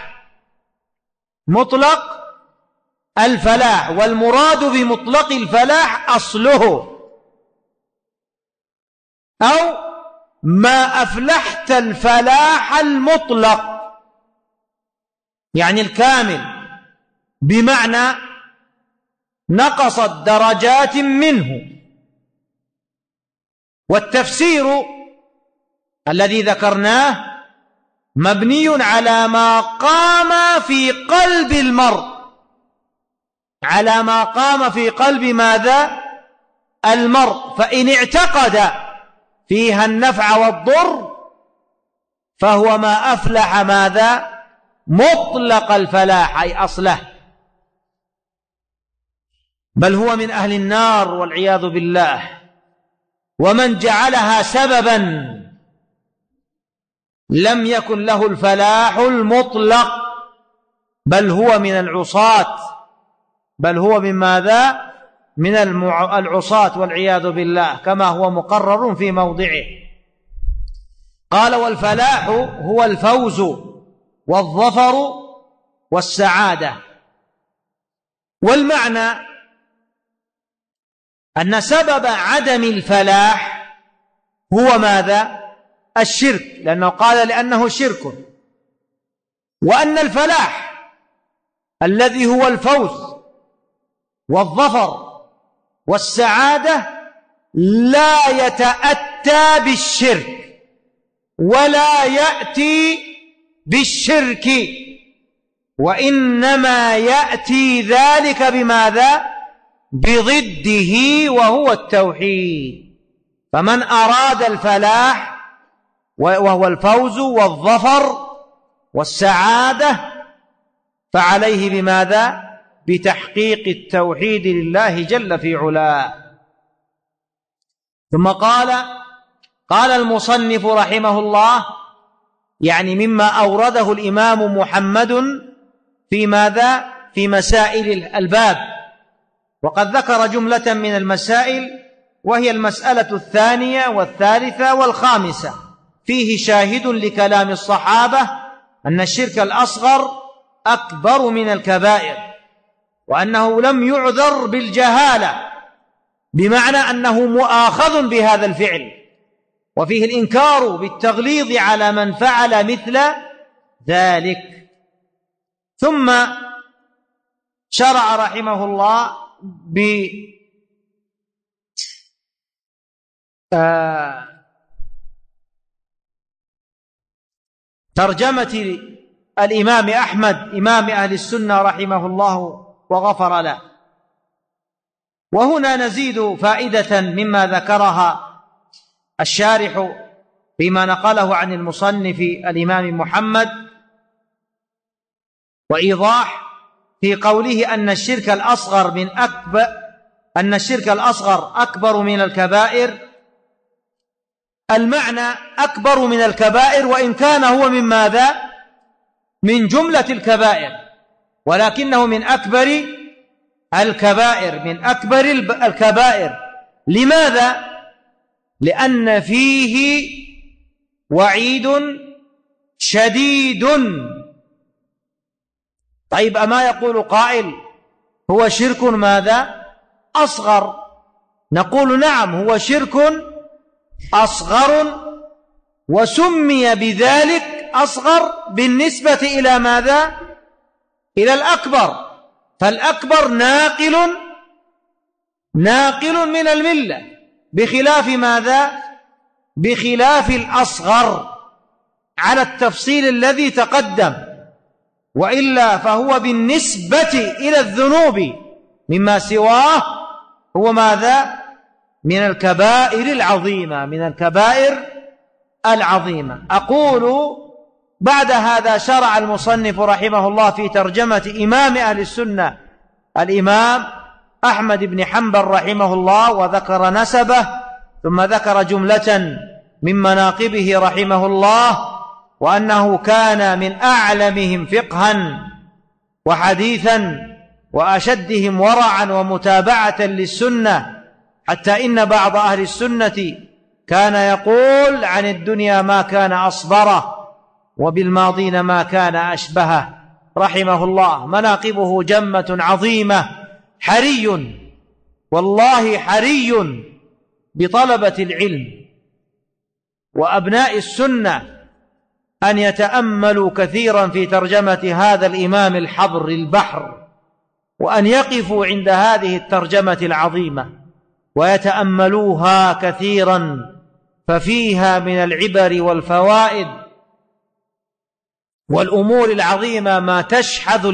مطلق الفلاح. والمراد بمطلق الفلاح أصله، أو ما أفلحت الفلاح المطلق يعني الكامل، بمعنى نقصت درجات منه. والتفسير الذي ذكرناه مبني على ما قام في قلب المرء، على ما قام في قلب ماذا؟ المرء. فإن اعتقد فيها النفع والضر فهو ما أفلح ماذا؟ مطلق الفلاح أي أصله، بل هو من أهل النار والعياذ بالله. ومن جعلها سببا لم يكن له الفلاح المطلق، بل هو من العصاة، بل هو من ماذا؟ من العصاة والعياذ بالله، كما هو مقرر في موضعه. قال والفلاح هو الفوز والظفر والسعادة. والمعنى أن سبب عدم الفلاح هو ماذا؟ الشرك، لأنه قال لأنه شرك. وأن الفلاح الذي هو الفوز والظفر والسعادة لا يتأتى بالشرك ولا يأتي بالشرك، وإنما يأتي ذلك بماذا؟ بضده وهو التوحيد. فمن أراد الفلاح وهو الفوز والظفر والسعادة فعليه بماذا؟ بتحقيق التوحيد لله جل في علاه. ثم قال المصنف رحمه الله يعني مما أورده الإمام محمد في ماذا؟ في مسائل الباب. وقد ذكر جملة من المسائل، وهي المسألة 2 والثالثة والخامسة. فيه شاهد لكلام الصحابة أن الشرك الأصغر أكبر من الكبائر، وأنه لم يعذر بالجهالة، بمعنى أنه مؤاخذ بهذا الفعل. وفيه الإنكار بالتغليظ على من فعل مثل ذلك. ثم شرع رحمه الله ترجمة الإمام أحمد إمام أهل السنة رحمه الله وغفر له. وهنا نزيد فائدة مما ذكرها الشارح فيما نقله عن المصنف الإمام محمد، وإيضاح في قوله أن الشرك الأصغر أكبر من الكبائر. المعنى أكبر من الكبائر، وإن كان هو من ماذا؟ من جملة الكبائر، ولكنه من أكبر الكبائر. لماذا؟ لأن فيه وعيد شديد. طيب، أما يقول قائل هو شرك ماذا؟ أصغر. نقول نعم، هو شرك أصغر، وسمي بذلك أصغر بالنسبة إلى ماذا؟ إلى الأكبر. فالأكبر ناقل من الملة، بخلاف ماذا؟ بخلاف الأصغر، على التفصيل الذي تقدم. وإلا فهو بالنسبة إلى الذنوب مما سواه هو ماذا؟ من الكبائر العظيمة. أقول بعد هذا شرع المصنف رحمه الله في ترجمة إمام أهل السنة الإمام أحمد بن حنبل رحمه الله، وذكر نسبه، ثم ذكر جملة من مناقبه رحمه الله، وأنه كان من أعلمهم فقها وحديثا، وأشدهم ورعا ومتابعة للسنة، حتى إن بعض أهل السنة كان يقول عن الدنيا ما كان أصبره، وبالماضين ما كان أشبهه، رحمه الله. مناقبه جمة عظيمة. والله حري بطلبة العلم وأبناء السنة أن يتأملوا كثيرا في ترجمة هذا الإمام الحبر البحر، وأن يقفوا عند هذه الترجمة العظيمة ويتأملوها كثيرا، ففيها من العبر والفوائد والأمور العظيمة ما تشحذ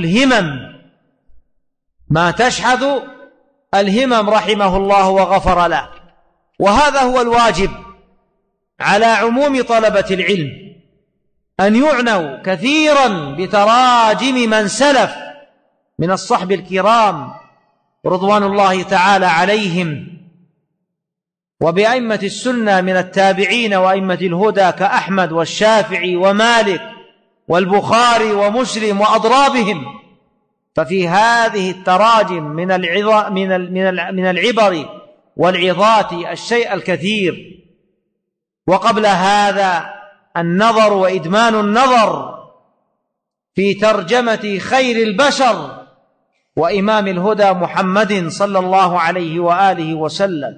الهمم رحمه الله وغفر له. وهذا هو الواجب على عموم طلبة العلم، أن يعنوا كثيرا بتراجم من سلف من الصحب الكرام رضوان الله تعالى عليهم، وبأئمة السنة من التابعين وأئمة الهدى كأحمد والشافعي ومالك والبخاري ومسلم وأضرابهم. ففي هذه التراجم من العبر والعظات الشيء الكثير. وقبل هذا النظر وإدمان النظر في ترجمة خير البشر وإمام الهدى محمد صلى الله عليه وآله وسلم.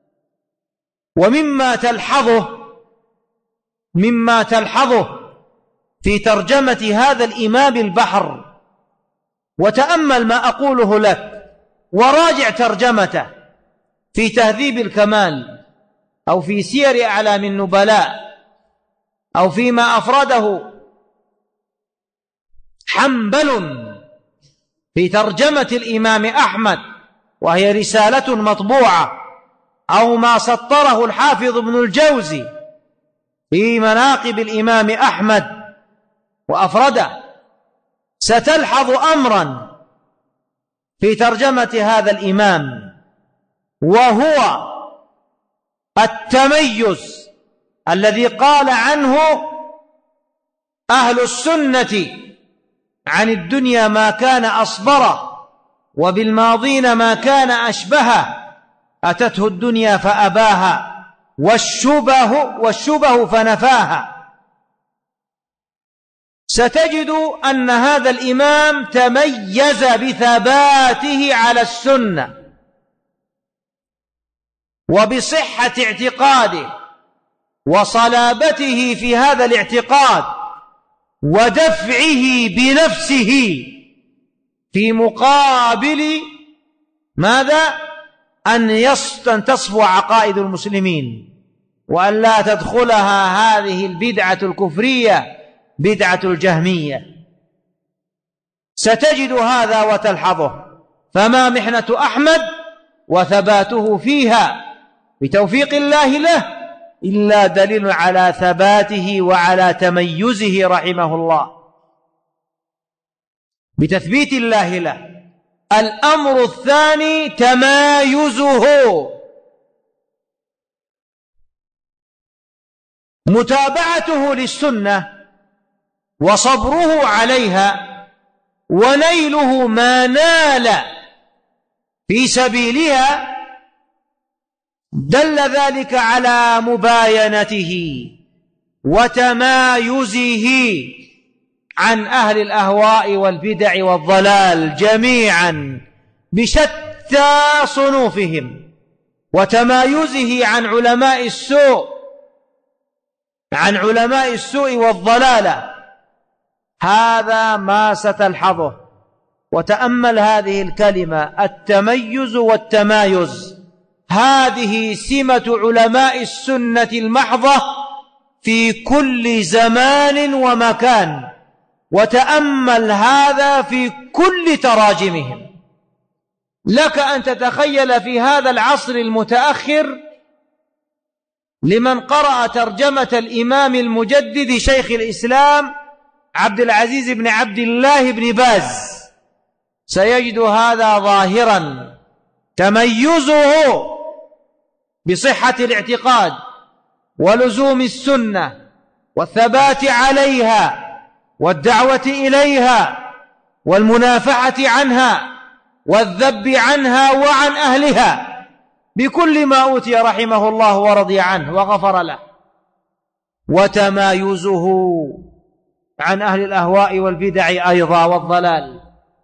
ومما تلحظه في ترجمة هذا الإمام البحر، وتأمل ما أقوله لك، وراجع ترجمته في تهذيب الكمال، أو في سير أعلام النبلاء، أو فيما أفرده حنبل في ترجمة الإمام أحمد، وهي رسالة مطبوعة، أو ما سطره الحافظ ابن الجوزي في مناقب الإمام أحمد وأفرده، ستلحظ أمرا في ترجمة هذا الإمام، وهو التميز الذي قال عنه أهل السنة عن الدنيا ما كان أصبره، وبالماضين ما كان أشبهه. أتته الدنيا فأباها، والشبه فنفاها. ستجد أن هذا الإمام تميز بثباته على السنة وبصحة اعتقاده وصلابته في هذا الاعتقاد ودفعه بنفسه في مقابل ماذا؟ أن تصفو عقائد المسلمين، وأن لا تدخلها هذه البدعة الكفرية، بدعة الجهمية. ستجد هذا وتلحظه. فما محنة أحمد وثباته فيها بتوفيق الله له إلا دليل على ثباته وعلى تميزه رحمه الله بتثبيت الله له. الأمر الثاني تمايزه، متابعته للسنة وصبره عليها ونيله ما نال في سبيلها، دل ذلك على مباينته وتمايزه عن أهل الأهواء والبدع والضلال جميعا بشتى صنوفهم، وتمايزه عن علماء السوء والضلالة. هذا ما ستلحظه. وتأمل هذه الكلمة، التميز والتمايز، هذه سمة علماء السنة المحضة في كل زمان ومكان. وتأمل هذا في كل تراجمهم. لك أن تتخيل في هذا العصر المتأخر لمن قرأ ترجمة الإمام المجدد شيخ الإسلام عبد العزيز بن عبد الله بن باز، سيجد هذا ظاهرا، تميزه بصحة الاعتقاد ولزوم السنة والثبات عليها والدعوة إليها والمنافحة عنها والذب عنها وعن أهلها بكل ما أوتي رحمه الله ورضي عنه وغفر له. وتمايزه عن أهل الأهواء والبدع أيضا والضلال.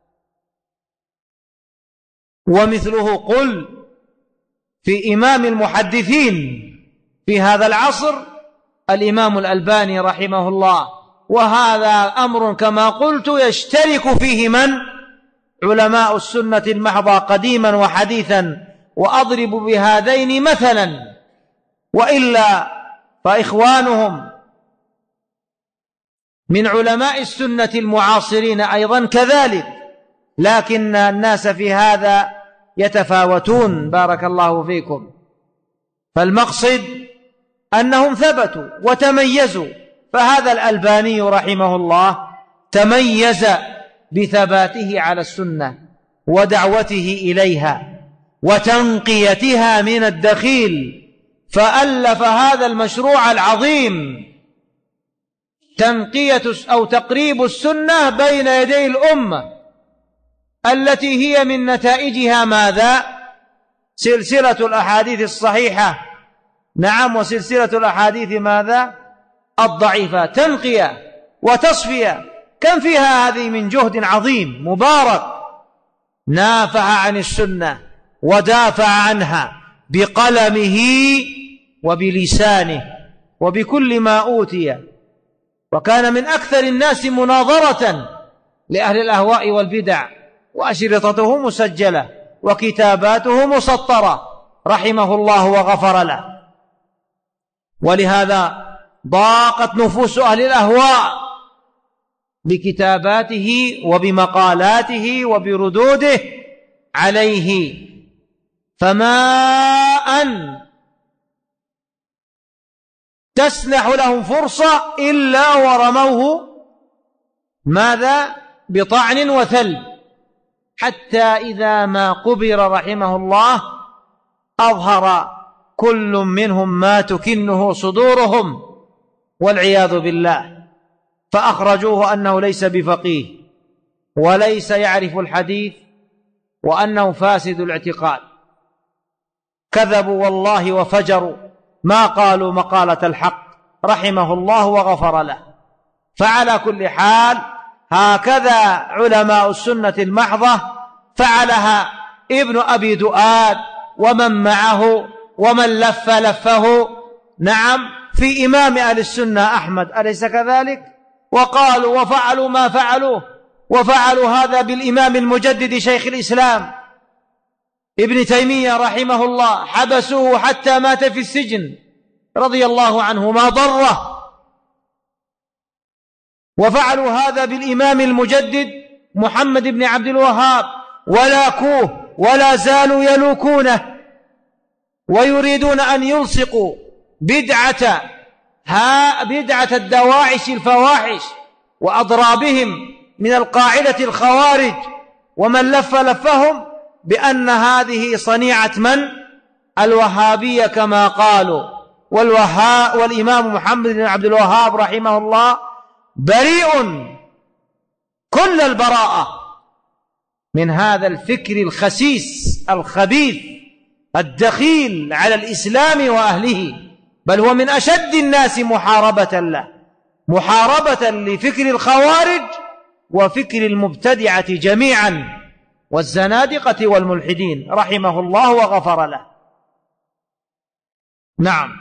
ومثله قل في إمام المحدثين في هذا العصر الإمام الألباني رحمه الله، وهذا أمر كما قلت يشترك فيه من؟ علماء السنة المحضة قديما وحديثا. وأضرب بهذين مثلا، وإلا فإخوانهم من علماء السنة المعاصرين أيضا كذلك، لكن الناس في هذا يتفاوتون بارك الله فيكم. فالمقصد أنهم ثبتوا وتميزوا. فهذا الألباني رحمه الله تميز بثباته على السنة ودعوته إليها وتنقيتها من الدخيل، فألف هذا المشروع العظيم تنقية أو تقريب السنة بين يدي الأمة، التي هي من نتائجها ماذا؟ سلسلة الأحاديث الصحيحة، نعم، وسلسلة الأحاديث ماذا؟ الضعيفة. تنقية وتصفية، كم فيها هذه من جهد عظيم مبارك. نافع عن السنة ودافع عنها بقلمه وبلسانه وبكل ما أوتي، وكان من أكثر الناس مناظرة لأهل الأهواء والبدع، وأشرطته مسجلة وكتاباته مسطرة رحمه الله وغفر له. ولهذا ضاقت نفوس أهل الأهواء بكتاباته وبمقالاته وبردوده عليه، فما أن تسنح لهم فرصة إلا ورموه ماذا؟ بطعن وثلب، حتى إذا ما قبر رحمه الله أظهر كل منهم ما تكنه صدورهم والعياذ بالله. فأخرجوه أنه ليس بفقيه وليس يعرف الحديث وأنه فاسد الاعتقاد. كذبوا والله وفجروا، ما قالوا مقالة الحق، رحمه الله وغفر له. فعلى كل حال هكذا علماء السنة المحضة فعلها ابن أبي دؤاد ومن معه ومن لف لفه، نعم، في إمام أهل السنة أحمد، أليس كذلك؟ وقالوا وفعلوا ما فعلوه، وفعلوا هذا بالإمام المجدد شيخ الإسلام ابن تيمية رحمه الله، حبسوه حتى مات في السجن رضي الله عنه ما ضره. وفعلوا هذا بالإمام المجدد محمد بن عبد الوهاب ولاكوه ولا زالوا يلوكونه، ويريدون أن يلصقوا بدعة الدواعش الفواحش وأضرابهم من القاعدة الخوارج ومن لف لفهم بأن هذه صنيعة من؟ الوهابية كما قالوا. والإمام محمد بن عبد الوهاب رحمه الله بريء كل البراءة من هذا الفكر الخسيس الخبيث الدخيل على الإسلام وأهله، بل هو من أشد الناس محاربة له، محاربة لفكر الخوارج وفكر المبتدعة جميعا والزنادقة والملحدين، رحمه الله وغفر له. نعم.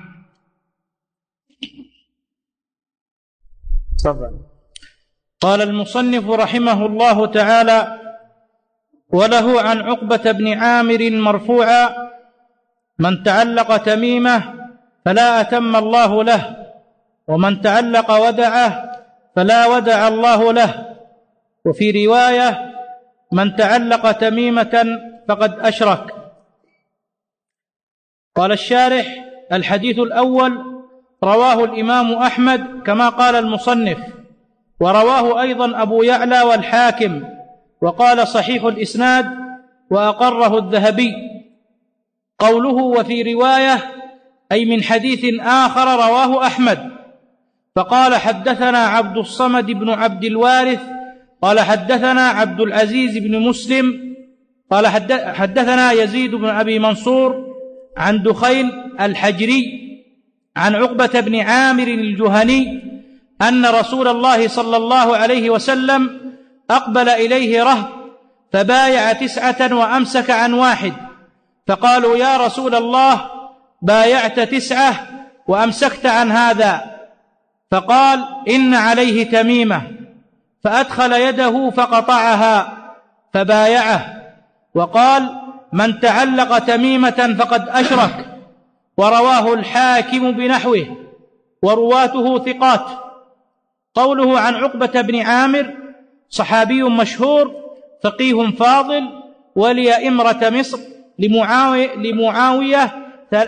قال المصنف رحمه الله تعالى: وله عن عقبة بن عامر مرفوعا: من تعلق تميمة فلا أتم الله له، ومن تعلق ودعه فلا ودع الله له. وفي رواية: من تعلق تميمة فقد أشرك. قال الشارح: الحديث الأول رواه الإمام أحمد كما قال المصنف، ورواه أيضا أبو يعلى والحاكم، وقال صحيح الإسناد وأقره الذهبي. قوله وفي رواية أي من حديث آخر رواه أحمد، فقال حدثنا عبد الصمد بن عبد الوارث قال حدثنا عبد العزيز بن مسلم قال حدثنا يزيد بن أبي منصور عن دخين الحجري عن عقبة بن عامر الجهني أن رسول الله صلى الله عليه وسلم أقبل إليه رهط فبايع 9 وأمسك عن 1، فقالوا: يا رسول الله، بايعت 9 وأمسكت عن هذا؟ فقال: إن عليه تميمة، فأدخل يده فقطعها فبايعه، وقال: من تعلق تميمة فقد أشرك. ورواه الحاكم بنحوه ورواته ثقات. قوله عن عقبة بن عامر صحابي مشهور فقيه فاضل، ولي إمرة مصر لمعاوية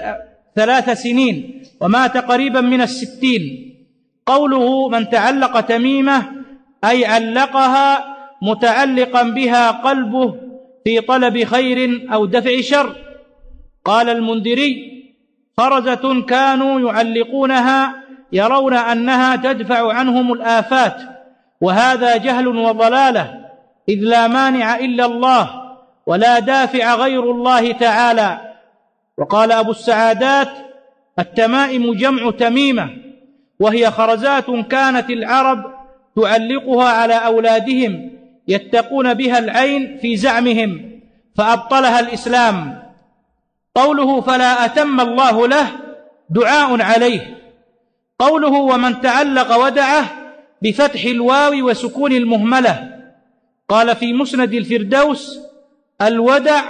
3 سنين ومات قريبا من 60. قوله من تعلق تميمة أي علقها متعلقا بها قلبه في طلب خير أو دفع شر. قال المنذري: خرزة كانوا يعلقونها يرون أنها تدفع عنهم الآفات، وهذا جهل وضلالة، إذ لا مانع إلا الله ولا دافع غير الله تعالى. وقال أبو السعادات: التمائم جمع تميمة، وهي خرزات كانت العرب تعلقها على أولادهم يتقون بها العين في زعمهم، فأبطلها الإسلام. قوله فلا أتم الله له دعاء عليه. قوله ومن تعلق ودعه بفتح الواو وسكون المهملة. قال في مسند الفردوس: الودع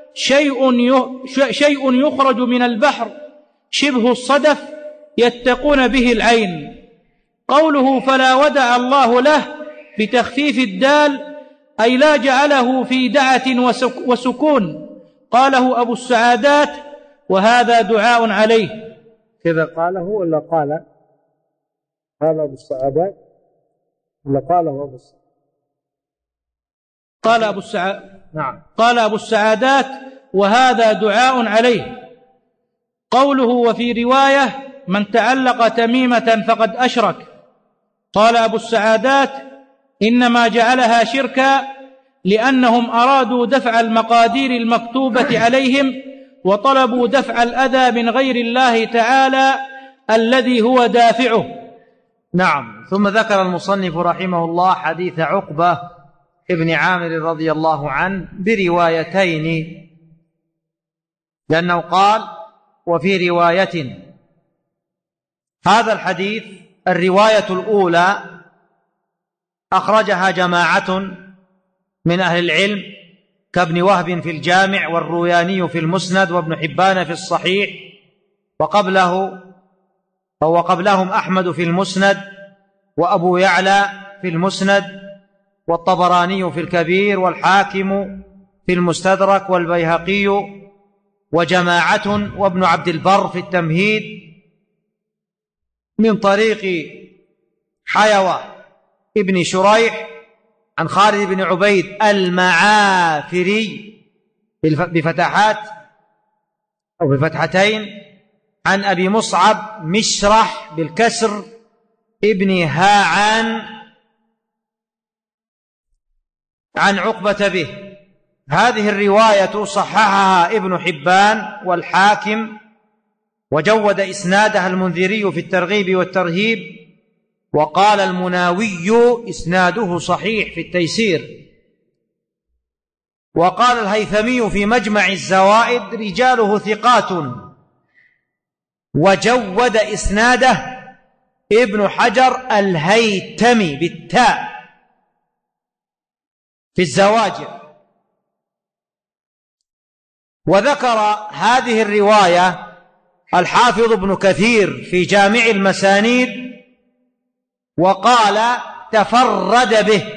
شيء يخرج من البحر شبه الصدف يتقون به العين. قوله فلا ودع الله له بتخفيف الدال أي لا جعله في دعة وسكون. قاله أبو السعادات: وهذا دعاء عليه. كذا قاله ولا قال أبو السعادات ولا قاله أبو السعادات؟ قال أبو السعادات: وهذا دعاء عليه. قوله وفي رواية: من تعلق تميمة فقد أشرك. قال أبو السعادات: إنما جعلها شركا لأنهم أرادوا دفع المقادير المكتوبة عليهم وطلبوا دفع الأذى من غير الله تعالى الذي هو دافعه. نعم. ثم ذكر المصنف رحمه الله حديث عقبة ابن عامر رضي الله عنه بروايتين، لأنه قال: وفي رواية. هذا الحديث الرواية الأولى أخرجها جماعة من أهل العلم كابن وهب في الجامع، والروياني في المسند، وابن حبان في الصحيح، وقبلهم أحمد في المسند، وأبو يعلى في المسند، والطبراني في الكبير، والحاكم في المستدرك، والبيهقي وجماعة، وابن عبد البر في التمهيد من طريق حيوة ابن شريح عن خالد بن عبيد المعافري بفتحات أو بفتحتين عن أبي مصعب مشرح بالكسر ابن هاعان عن عقبة به. هذه الرواية صححها ابن حبان والحاكم، وجود إسنادها المنذري في الترغيب والترهيب، وقال المناوي إسناده صحيح في التيسير، وقال الهيثمي في مجمع الزوائد رجاله ثقات، وجود إسناده ابن حجر الهيتمي بالتاء في الزواجر. وذكر هذه الرواية الحافظ ابن كثير في جامع المسانيد، وقال: تفرد به،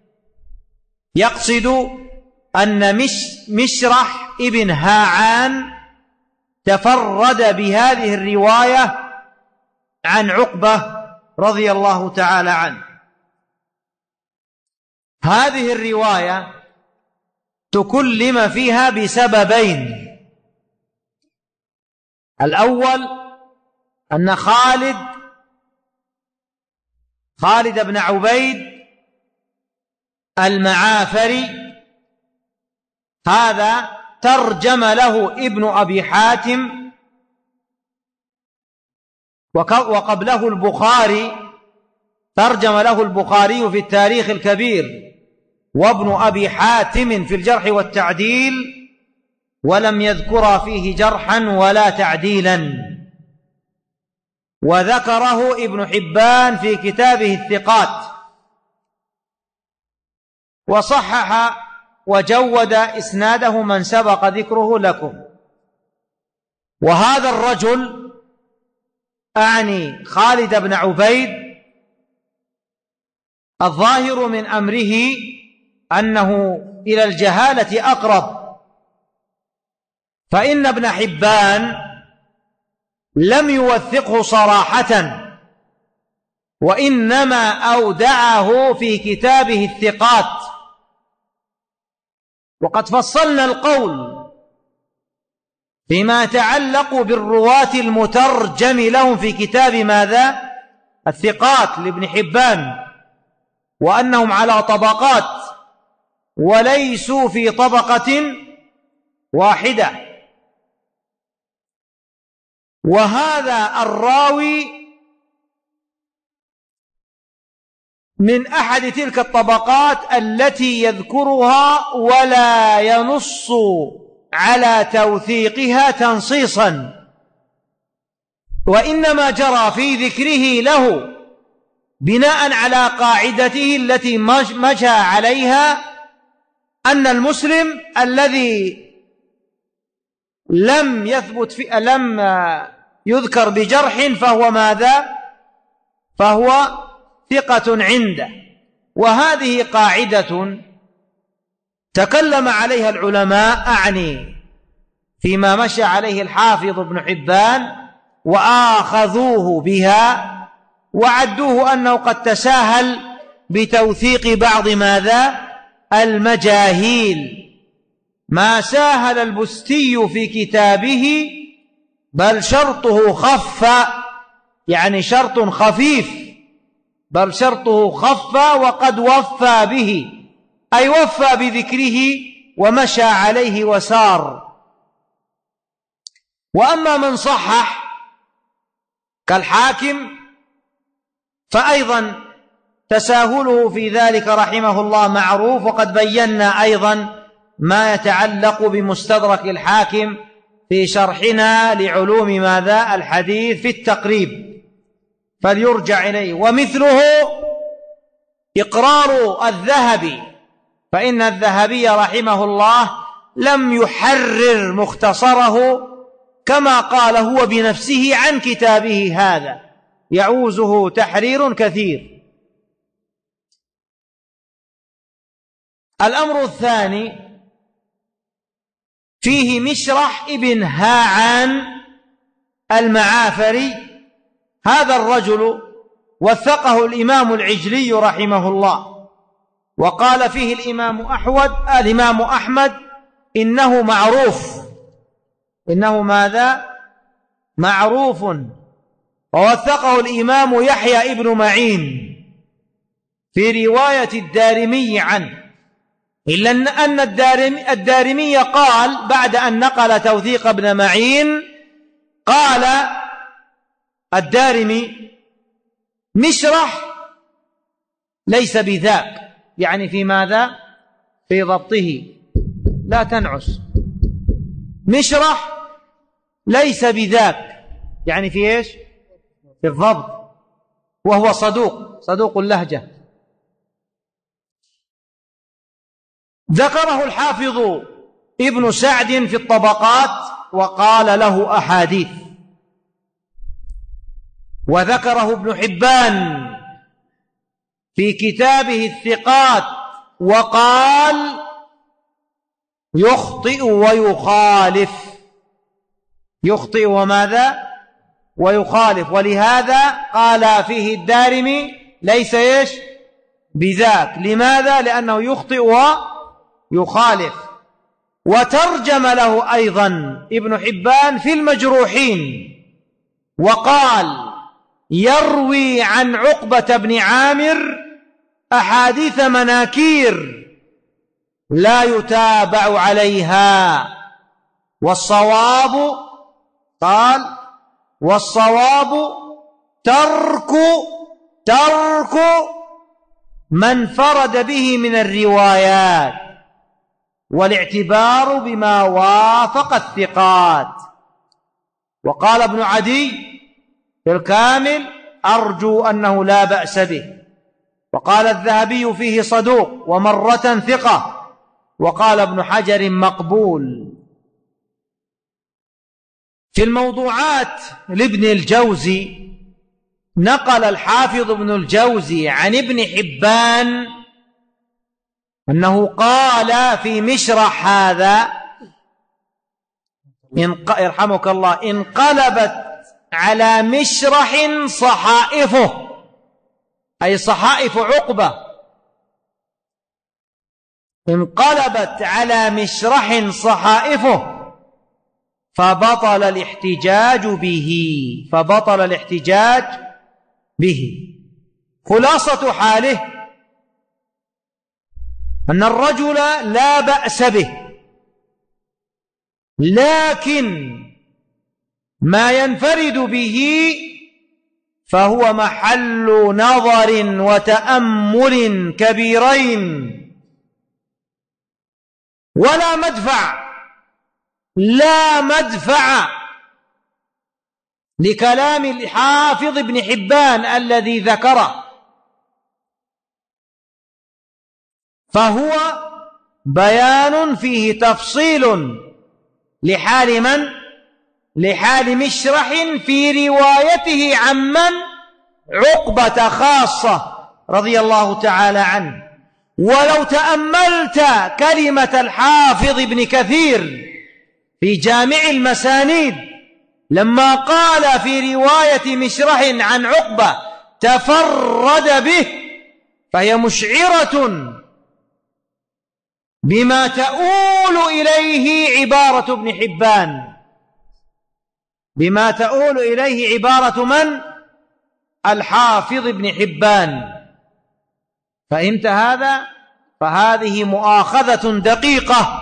يقصد أن مشرح ابن هاعان تفرد بهذه الرواية عن عقبة رضي الله تعالى عنه. هذه الرواية تكلم فيها بسببين: الأول أن خالد بن عبيد المعافري هذا ترجم له ابن أبي حاتم، وقبله البخاري، ترجم له البخاري في التاريخ الكبير، وابن أبي حاتم في الجرح والتعديل، ولم يذكر فيه جرحا ولا تعديلا. وذكره ابن حبان في كتابه الثقات، وصحح وجود إسناده من سبق ذكره لكم. وهذا الرجل أعني خالد بن عبيد الظاهر من أمره أنه إلى الجهالة أقرب، فإن ابن حبان لم يوثقه صراحة، وإنما أودعه في كتابه الثقات. وقد فصلنا القول فيما يتعلق بالرواة المترجم لهم في كتاب ماذا؟ الثقات لابن حبان، وأنهم على طبقات وليسوا في طبقة واحدة. وهذا الراوي من أحد تلك الطبقات التي يذكرها ولا ينص على توثيقها تنصيصا، وإنما جرى في ذكره له بناء على قاعدته التي مشى عليها، أن المسلم الذي لم يذكر بجرح فهو ماذا؟ فهو ثقة عنده. وهذه قاعدة تكلم عليها العلماء، أعني فيما مشى عليه الحافظ ابن حبان، وآخذوه بها وعدوه أنه قد تساهل بتوثيق بعض ماذا؟ المجاهيل، ما ساهل البستي في كتابه، بل شرطه خف، يعني شرط خفيف بل شرطه خف وقد وفى به، أي وفى بذكره ومشى عليه وسار. وأما من صحح كالحاكم فأيضا تساهله في ذلك رحمه الله معروف، وقد بينا أيضا ما يتعلق بمستدرك الحاكم في شرحنا لعلوم ماذا؟ الحديث في التقريب، فليرجع إليه. ومثله إقرار الذهبي، فإن الذهبي رحمه الله لم يحرر مختصره كما قال هو بنفسه عن كتابه هذا، يعوزه تحرير كثير. الأمر الثاني فيه مشرح ابن هاعان المعافري. هذا الرجل وثقه الإمام العجلي رحمه الله، وقال فيه الإمام أحمد إنه معروف، إنه ماذا؟ معروف. ووثقه الإمام يحيى ابن معين في رواية الدارمي عنه، إلا أن الدارمي قال بعد أن نقل توثيق ابن معين، قال الدارمي مشرح ليس بذاك، يعني في ماذا؟ في ضبطه، لا تنعس. مشرح ليس بذاك، يعني في إيش؟ في الضبط، وهو صدوق اللهجة. ذكره الحافظ ابن سعد في الطبقات وقال له أحاديث، وذكره ابن حبان في كتابه الثقات وقال يخطئ ويخالف، يخطئ وماذا؟ ويخالف. ولهذا قال فيه الدارمي ليس إيش؟ بذاك. لماذا؟ لأنه يخطئ ويخالف. وترجم له أيضا ابن حبان في المجروحين وقال يروي عن عقبة بن عامر أحاديث مناكير لا يتابع عليها، والصواب قال والصواب ترك من فرد به من الروايات، والاعتبار بما وافق الثقات. وقال ابن عدي في الكامل أرجو أنه لا بأس به. وقال الذهبي فيه صدوق ومرة ثقة. وقال ابن حجر مقبول. في الموضوعات لابن الجوزي نقل الحافظ ابن الجوزي عن ابن حبان أنه قال في مشرح هذا يرحمك الله انقلبت على مشرح صحائفه، أي صحائف عقبة، انقلبت على مشرح صحائفه فبطل الاحتجاج به. خلاصة حاله أن الرجل لا بأس به، لكن ما ينفرد به فهو محل نظر وتأمل كبيرين، لا مدفع لكلام الحافظ ابن حبان الذي ذكره، فهو بيان فيه تفصيل لحال من؟ لحال مشرح في روايته عمن؟ عقبة خاصة رضي الله تعالى عنه. ولو تأملت كلمة الحافظ ابن كثير في جامع المسانيد لما قال في رواية مشرح عن عقبة تفرد به، فهي مشعرة بما تؤول إليه عبارة ابن حبان، بما تؤول إليه عبارة من؟ الحافظ ابن حبان. فهمت هذا؟ فهذه مؤاخذة دقيقة.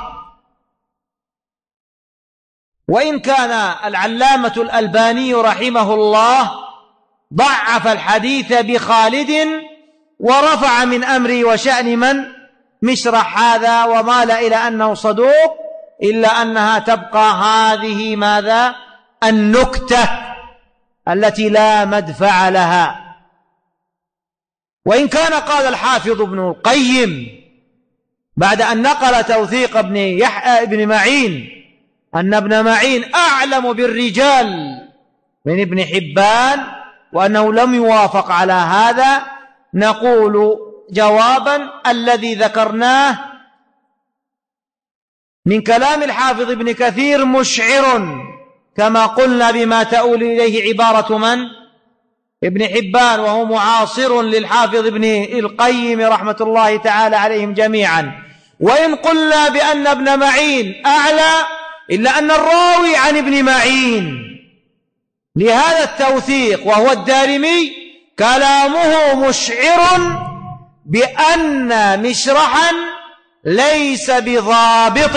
وإن كان العلامة الألباني رحمه الله ضعف الحديث بخالد ورفع من أمره وشأن من مشرح هذا ومال إلى أنه صدوق، إلا أنها تبقى هذه ماذا؟ النكتة التي لا مدفع لها. وإن كان قال الحافظ ابن القيم بعد أن نقل توثيق ابن معين أن ابن معين أعلم بالرجال من ابن حبان وأنه لم يوافق على هذا، نقول جوابا الذي ذكرناه من كلام الحافظ ابن كثير مشعر كما قلنا بما تؤول إليه عبارة من؟ ابن حبان، وهو معاصر للحافظ ابن القيم رحمة الله تعالى عليهم جميعا. وإن قلنا بأن ابن معين أعلى، إلا أن الراوي عن ابن معين لهذا التوثيق وهو الدارمي كلامه مشعر بأن مشرحا ليس بضابط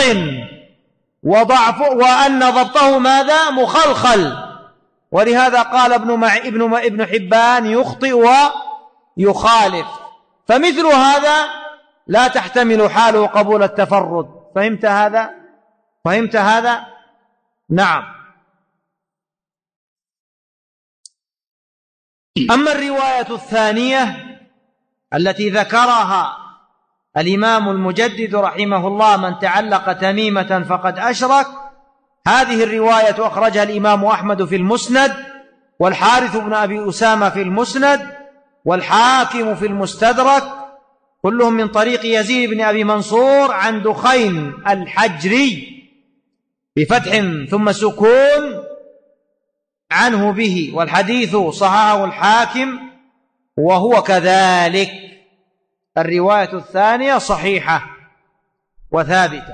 وأن ضبطه ماذا؟ مخلخل. ولهذا قال ابن حبان يخطئ ويخالف. فمثل هذا لا تحتمل حاله قبول التفرد. فهمت هذا؟ فهمت هذا؟ نعم. أما الرواية الثانية التي ذكرها الإمام المجدد رحمه الله: من تعلق تميمة فقد أشرك، هذه الرواية أخرجها الإمام أحمد في المسند، والحارث بن أبي أسامة في المسند، والحاكم في المستدرك، كلهم من طريق يزيد بن أبي منصور عن دخين الحجري بفتح ثم سكون عنه به، والحديث صححه الحاكم وهو كذلك. الرواية الثانية صحيحة وثابتة.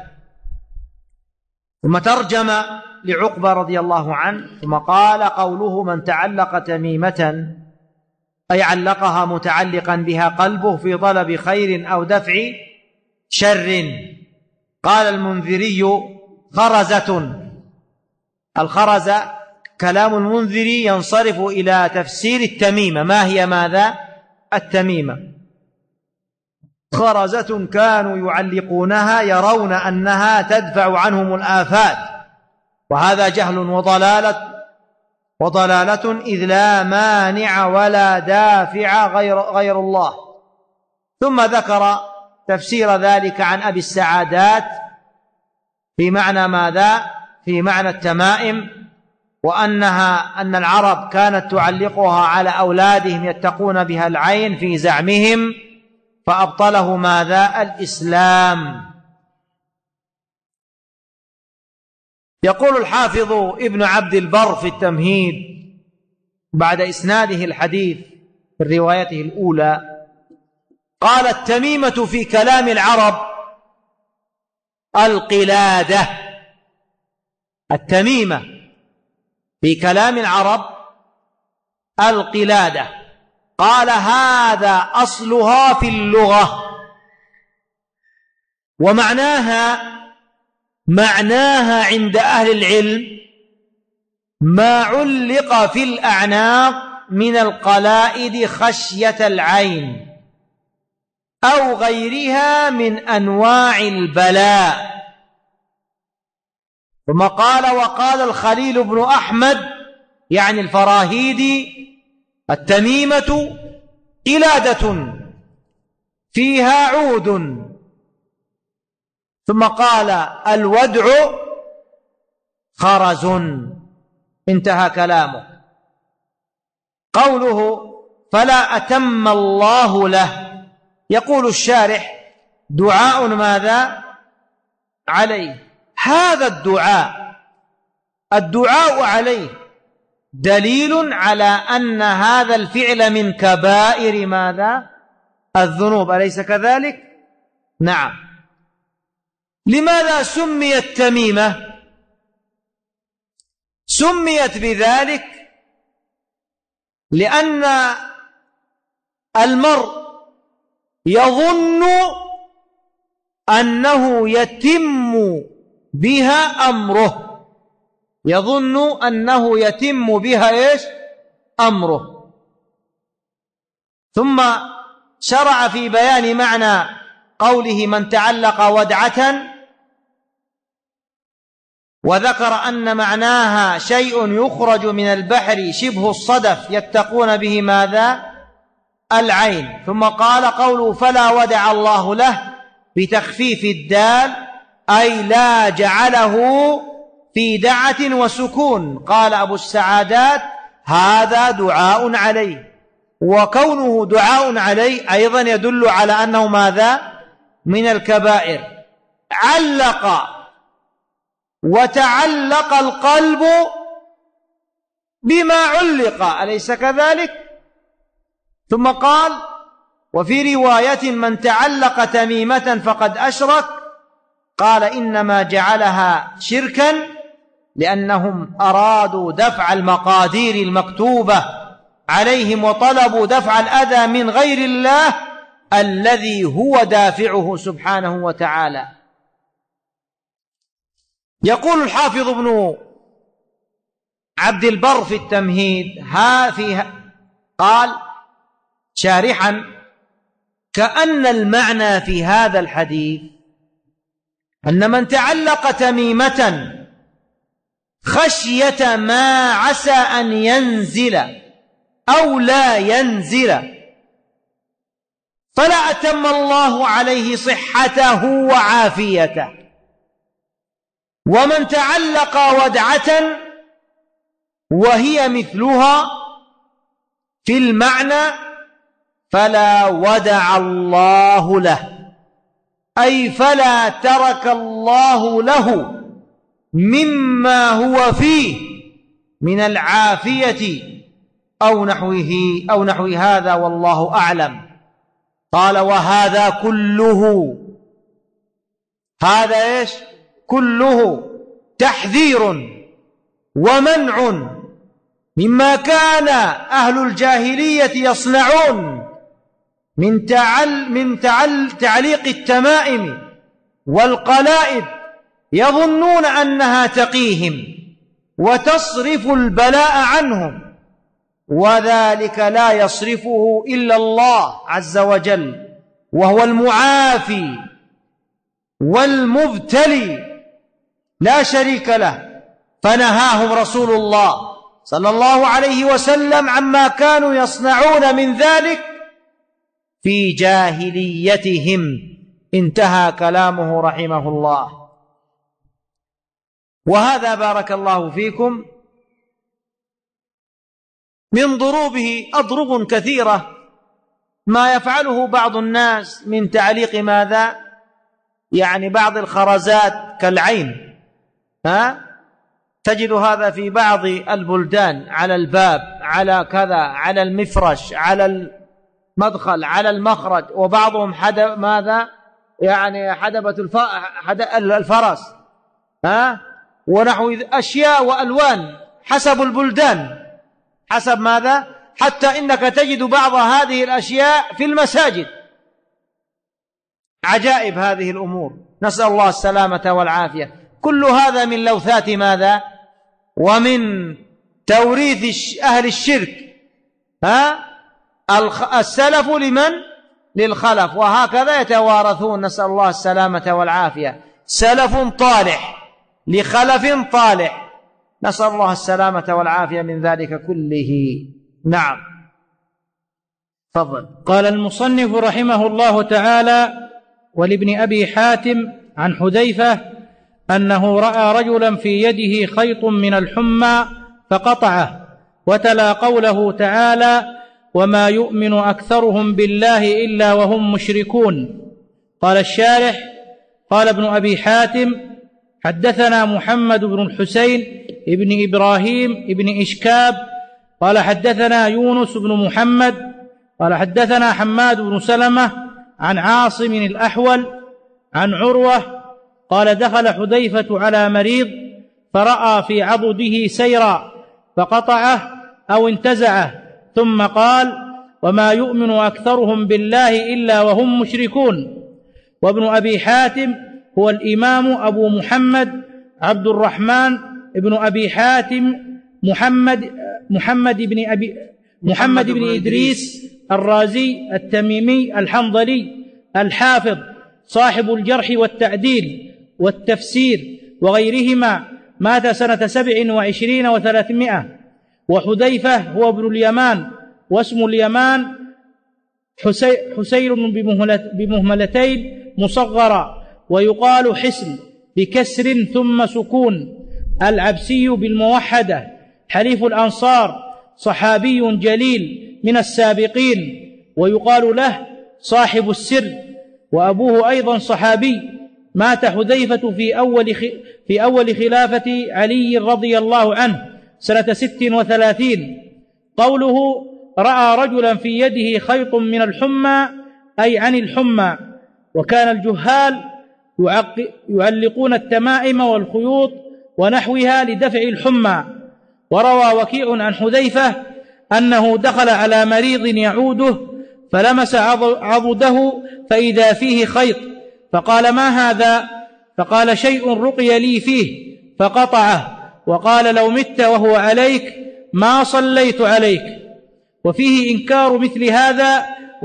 ثم ترجم لعقبة رضي الله عنه ثم قال: قوله من تعلق تميمة أي علقها متعلقا بها قلبه في طلب خير أو دفع شر. قال المنذري: خرزة. الخرزة كلام المنذري ينصرف إلى تفسير التميمة. ما هي ماذا؟ التميمة خرزة كانوا يعلقونها يرون أنها تدفع عنهم الآفات، وهذا جهل وضلالة إذ لا مانع ولا دافع غير الله. ثم ذكر تفسير ذلك عن أبي السعادات في معنى ماذا؟ في معنى التمائم، أن العرب كانت تعلقها على أولادهم يتقون بها العين في زعمهم، فأبطله ماذا؟ الإسلام. يقول الحافظ ابن عبد البر في التمهيد بعد إسناده الحديث في روايته الأولى: قال: التميمة في كلام العرب القلادة. التميمة في كلام العرب القلادة. قال: هذا أصلها في اللغة، ومعناها عند أهل العلم ما علق في الأعناق من القلائد خشية العين أو غيرها من أنواع البلاء. ثم قال: وقال الخليل بن أحمد يعني الفراهيدي: التميمة قلادة فيها عود. ثم قال: الودع خرز. انتهى كلامه. قوله: فلا أتم الله له، يقول الشارح: دعاء ماذا عليه؟ هذا الدعاء عليه دليل على أن هذا الفعل من كبائر ماذا؟ الذنوب، أليس كذلك؟ نعم. لماذا سميت تميمة؟ سميت بذلك لأن المرء يظن أنه يتم بها أمره، يظن أنه يتم بها إيش؟ أمره. ثم شرع في بيان معنى قوله من تعلق ودعة، وذكر أن معناها شيء يخرج من البحر شبه الصدف يتقون به ماذا؟ العين. ثم قال قوله فلا ودع الله له بتخفيف الدال، أي لا جعله في دعة وسكون. قال أبو السعادات هذا دعاء عليه، وكونه دعاء عليه أيضا يدل على أنه ماذا؟ من الكبائر. علق وتعلق القلب بما علق، أليس كذلك؟ ثم قال وفي رواية من تعلق تميمة فقد أشرك. قال إنما جعلها شركا لأنهم أرادوا دفع المقادير المكتوبة عليهم وطلبوا دفع الأذى من غير الله الذي هو دافعه سبحانه وتعالى. يقول الحافظ ابن عبد البر في التمهيد قال شارحا كأن المعنى في هذا الحديث أن من تعلق تميمة خشية ما عسى أن ينزل أو لا ينزل فلا أتم الله عليه صحته وعافيته، ومن تعلق ودعة وهي مثلها في المعنى فلا ودع الله له، أي فلا ترك الله له مما هو فيه من العافية أو نحو هذا، والله أعلم. قال وهذا كله، هذا إيش؟ كله تحذير ومنع مما كان أهل الجاهلية يصنعون من تعليق التمائم والقلائد، يظنون أنها تقيهم وتصرف البلاء عنهم، وذلك لا يصرفه إلا الله عز وجل، وهو المعافي والمبتلي لا شريك له. فنهاهم رسول الله صلى الله عليه وسلم عما كانوا يصنعون من ذلك في جاهليتهم. انتهى كلامه رحمه الله. وهذا بارك الله فيكم من ضروبه أضرب كثيرة ما يفعله بعض الناس من تعليق ماذا؟ يعني بعض الخرزات كالعين، تجد هذا في بعض البلدان على الباب، على كذا، على المفرش، على المدخل، على المخرج، وبعضهم ماذا؟ يعني حدبة الفرس، ونحو أشياء وألوان حسب البلدان، حسب ماذا؟ حتى إنك تجد بعض هذه الأشياء في المساجد. عجائب هذه الأمور، نسأل الله السلامة والعافية. كل هذا من لوثات ماذا؟ ومن توريث أهل الشرك. السلف لمن؟ للخلف، وهكذا يتوارثون، نسأل الله السلامة والعافية. سلف طالح لخلف طالح، نسأل الله السلامة والعافية من ذلك كله. نعم، تفضل. قال المصنف رحمه الله تعالى: ولابن أبي حاتم عن حذيفة أنه رأى رجلا في يده خيط من الحمى فقطعه، وتلا قوله تعالى: وما يؤمن أكثرهم بالله إلا وهم مشركون. قال الشارح: قال ابن أبي حاتم: حدثنا محمد بن الحسين ابن إبراهيم ابن إشكاب قال حدثنا يونس بن محمد قال حدثنا حماد بن سلمة عن عاصم الأحول عن عروة قال: دخل حذيفة على مريض فرأى في عضده سيرا فقطعه أو انتزعه، ثم قال: وما يؤمن أكثرهم بالله إلا وهم مشركون. وابن أبي حاتم هو الإمام أبو محمد عبد الرحمن ابن أبي حاتم محمد بن إدريس الرازي التميمي الحنظلي الحافظ، صاحب الجرح والتعديل والتفسير وغيرهما، مات سنة 27 و300. وحذيفة هو ابن اليمان، واسم اليمان حسير بمهملتين مصغرة، ويقال حسن بكسر ثم سكون، العبسي بالموحدة، حليف الأنصار، صحابي جليل من السابقين، ويقال له صاحب السر، وأبوه أيضا صحابي. مات حذيفة في أول خلافة علي رضي الله عنه سنة 36. قوله: رأى رجلا في يده خيط من الحمى، أي عن الحمى. وكان الجهال يعلقون التمائم والخيوط ونحوها لدفع الحمى. وروى وكيع عن حذيفة أنه دخل على مريض يعوده فلمس عضده فإذا فيه خيط، فقال: ما هذا؟ فقال: شيء رقي لي فيه، فقطعه، وقال: لو مت وهو عليك ما صليت عليك. وفيه إنكار مثل هذا،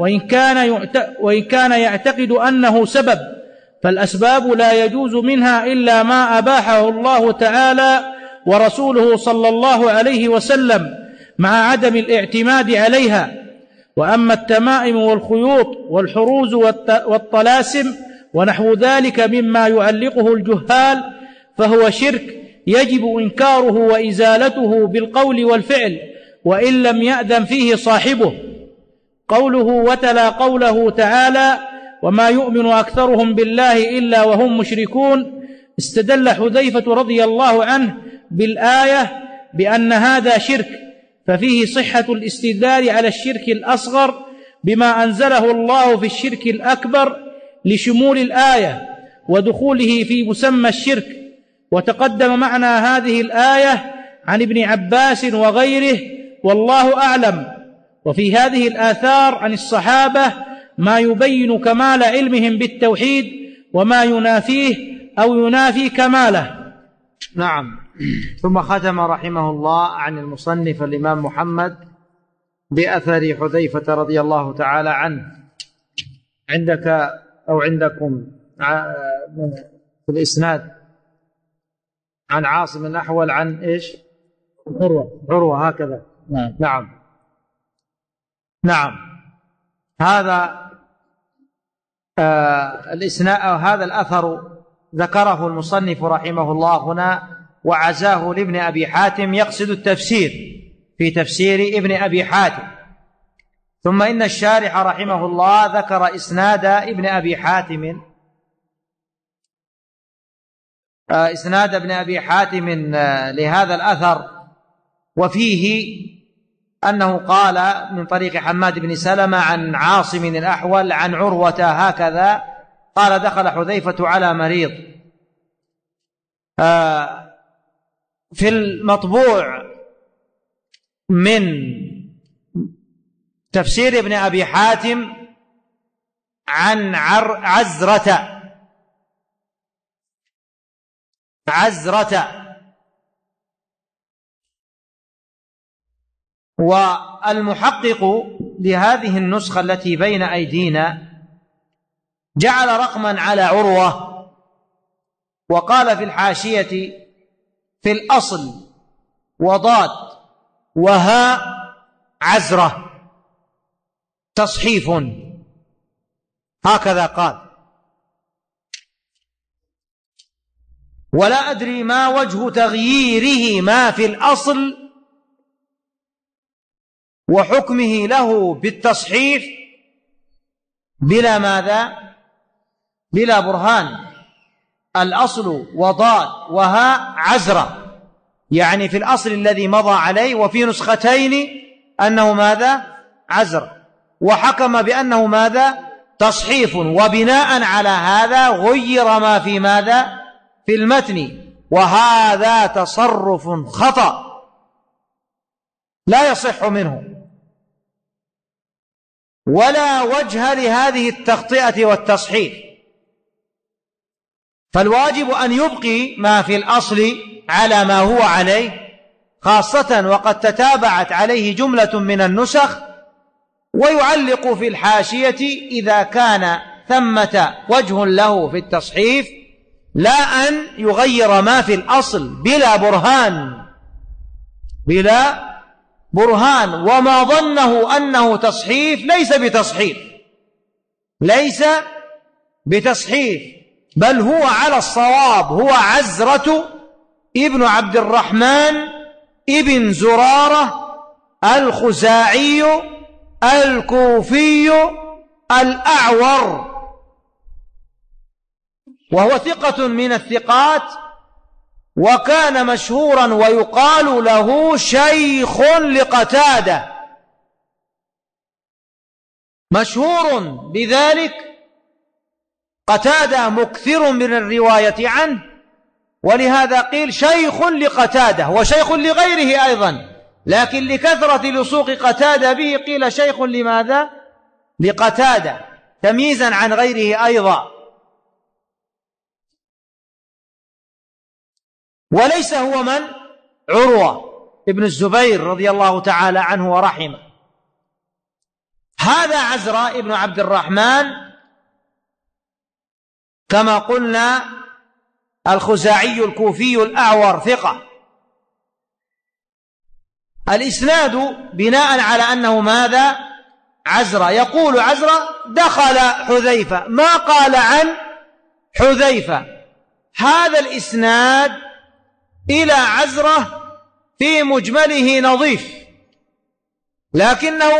وإن كان يعتقد أنه سبب، فالأسباب لا يجوز منها إلا ما أباحه الله تعالى ورسوله صلى الله عليه وسلم، مع عدم الاعتماد عليها. وأما التمائم والخيوط والحروز والطلاسم ونحو ذلك مما يعلقه الجهال فهو شرك يجب إنكاره وإزالته بالقول والفعل، وإن لم يأذن فيه صاحبه. قوله: وتلا قوله تعالى: وما يؤمن أكثرهم بالله إلا وهم مشركون، استدل حذيفة رضي الله عنه بالآية بأن هذا شرك، ففيه صحة الاستدلال على الشرك الأصغر بما أنزله الله في الشرك الأكبر لشمول الآية ودخوله في مسمى الشرك. وتقدم معنى هذه الآية عن ابن عباس وغيره، والله أعلم. وفي هذه الآثار عن الصحابة ما يبين كمال علمهم بالتوحيد وما ينافيه أو ينافي كماله. نعم. ثم ختم رحمه الله عن المصنف الإمام محمد بأثر حذيفة رضي الله تعالى عنه. عندك أو عندكم في الإسناد عن عاصم الأحول عن إيش؟ عروة هكذا. نعم. هذا الإسناد أو هذا الأثر ذكره المصنف رحمه الله هنا وعزاه لابن أبي حاتم، يقصد التفسير في تفسير ابن أبي حاتم. ثم إن الشارح رحمه الله ذكر إسناد ابن أبي حاتم، إسناد ابن أبي حاتم لهذا الأثر، وفيه أنه قال من طريق حماد بن سلمة عن عاصم الأحول عن عروة هكذا قال: دخل حذيفة على مريض. في المطبوع من تفسير ابن أبي حاتم عن عزرة، والمحقق لهذه النسخة التي بين أيدينا جعل رقما على عروة، وقال في الحاشية: في الأصل وضاد وهاء عزرة تصحيف، هكذا قال. ولا أدري ما وجه تغييره ما في الأصل وحكمه له بالتصحيف بلا ماذا؟ بلا برهان. الأصل وضاد وهاء عزرة، يعني في الأصل الذي مضى عليه، وفي نسختين أنه ماذا؟ عزرة، وحكم بأنه ماذا؟ تصحيف. وبناء على هذا غير ما في ماذا؟ في المتن، وهذا تصرف خطأ لا يصح منه، ولا وجه لهذه التخطئة والتصحيف، فالواجب أن يبقي ما في الأصل على ما هو عليه، خاصة وقد تتابعت عليه جملة من النسخ، ويعلق في الحاشية إذا كان ثمة وجه له في التصحيف، لا أن يغير ما في الأصل بلا برهان. وما ظنه أنه تصحيف ليس بتصحيف، بل هو على الصواب، هو عزرة ابن عبد الرحمن ابن زرارة الخزاعي الكوفي الأعور، وهو ثقة من الثقات، وكان مشهورا ويقال له شيخ لقتادة، مشهور بذلك. قتادة مكثر من الرواية عنه، ولهذا قيل شيخ لقتادة، وشيخ لغيره أيضا، لكن لكثرة لصوق قتادة به قيل شيخ لماذا؟ لقتادة، تمييزا عن غيره أيضا. وليس هو من؟ عروة ابن الزبير رضي الله تعالى عنه ورحمه. هذا عزرا ابن عبد الرحمن كما قلنا الخزاعي الكوفي الأعور ثقة. الإسناد بناء على أنه ماذا؟ عزرا. يقول عزرا دخل حذيفة، ما قال عن حذيفة. هذا الإسناد إلى عزرة في مجمله نظيف، لكنه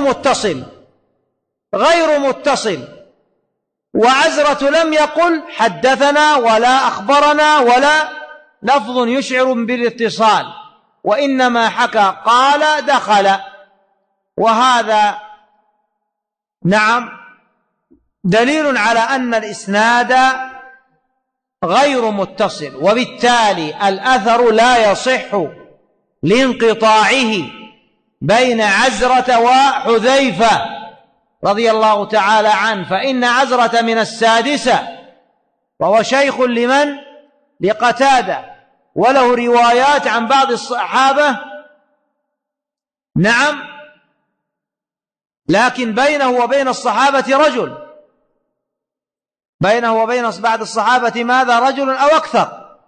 غير متصل. وعزرة لم يقل حدثنا ولا أخبرنا ولا لفظ يشعر بالاتصال، وإنما حكى قال دخل. وهذا نعم دليل على أن الإسناد غير متصل، وبالتالي الأثر لا يصح لانقطاعه بين عزرة وحذيفة رضي الله تعالى عنه، فإن عزرة من السادسة، وهو شيخ لمن؟ لقتادة، وله روايات عن بعض الصحابة نعم، لكن بينه وبين الصحابة رجل، بينه وبين بعض الصحابة ماذا؟ رجل أو أكثر،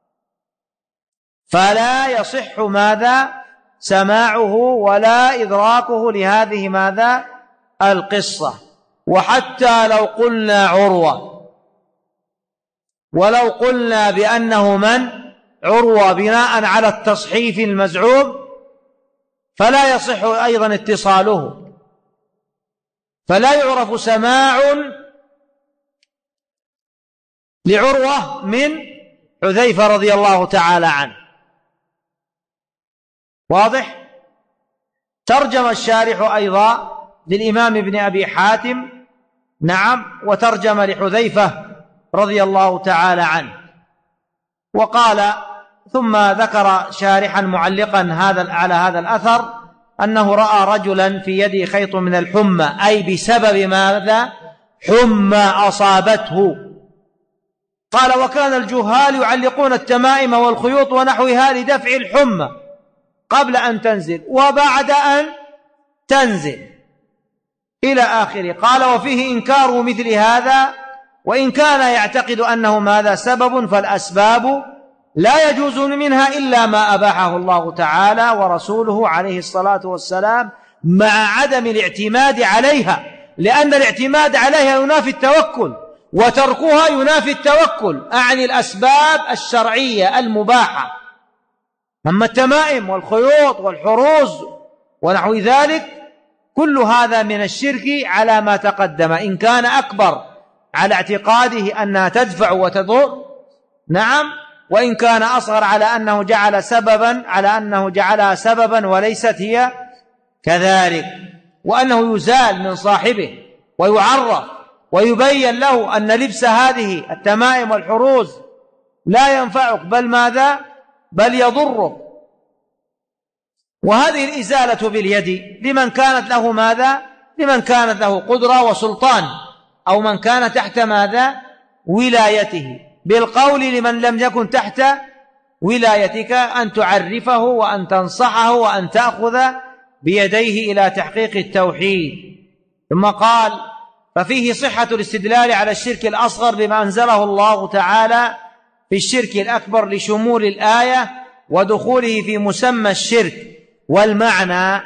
فلا يصح ماذا؟ سماعه ولا إدراكه لهذه ماذا؟ القصة. وحتى لو قلنا عروة، ولو قلنا بأنه من؟ عروة بناء على التصحيف المزعوم، فلا يصح أيضا اتصاله، فلا يعرف سماع لعروة من حذيفة رضي الله تعالى عنه. واضح؟ ترجم الشارح أيضا للإمام ابن أبي حاتم نعم، وترجم لحذيفة رضي الله تعالى عنه، وقال ثم ذكر شارحا معلقا على هذا الأثر أنه رأى رجلا في يده خيط من الحمى، أي بسبب ماذا؟ حمى أصابته. قال وكان الجهال يعلقون التمائم والخيوط ونحوها لدفع الحمى قبل أن تنزل وبعد أن تنزل إلى آخره. قال وفيه إنكار مثل هذا، وإن كان يعتقد أنه ماذا؟ سبب، فالأسباب لا يجوز منها إلا ما أباحه الله تعالى ورسوله عليه الصلاة والسلام، مع عدم الاعتماد عليها، لأن الاعتماد عليها ينافي التوكل، وتركها ينافي التوكل، أعني الأسباب الشرعية المباحة. أما التمائم والخيوط والحروز ونحو ذلك كل هذا من الشرك على ما تقدم، إن كان أكبر على اعتقاده أنها تدفع وتضر نعم، وإن كان أصغر على أنه جعلها سببا وليست هي كذلك، وأنه يزال من صاحبه ويعرف ويبين له أن لبس هذه التمائم والحروز لا ينفعك، بل ماذا؟ بل يضرك. وهذه الإزالة باليد لمن كانت له ماذا؟ لمن كانت له قدرة وسلطان، أو من كان تحت ماذا؟ ولايته، بالقول لمن لم يكن تحت ولايتك أن تعرفه وأن تنصحه وأن تأخذ بيديه إلى تحقيق التوحيد. ثم قال: ففيه صحة الاستدلال على الشرك الأصغر بما أنزله الله تعالى في الشرك الأكبر لشمول الآية ودخوله في مسمى الشرك. والمعنى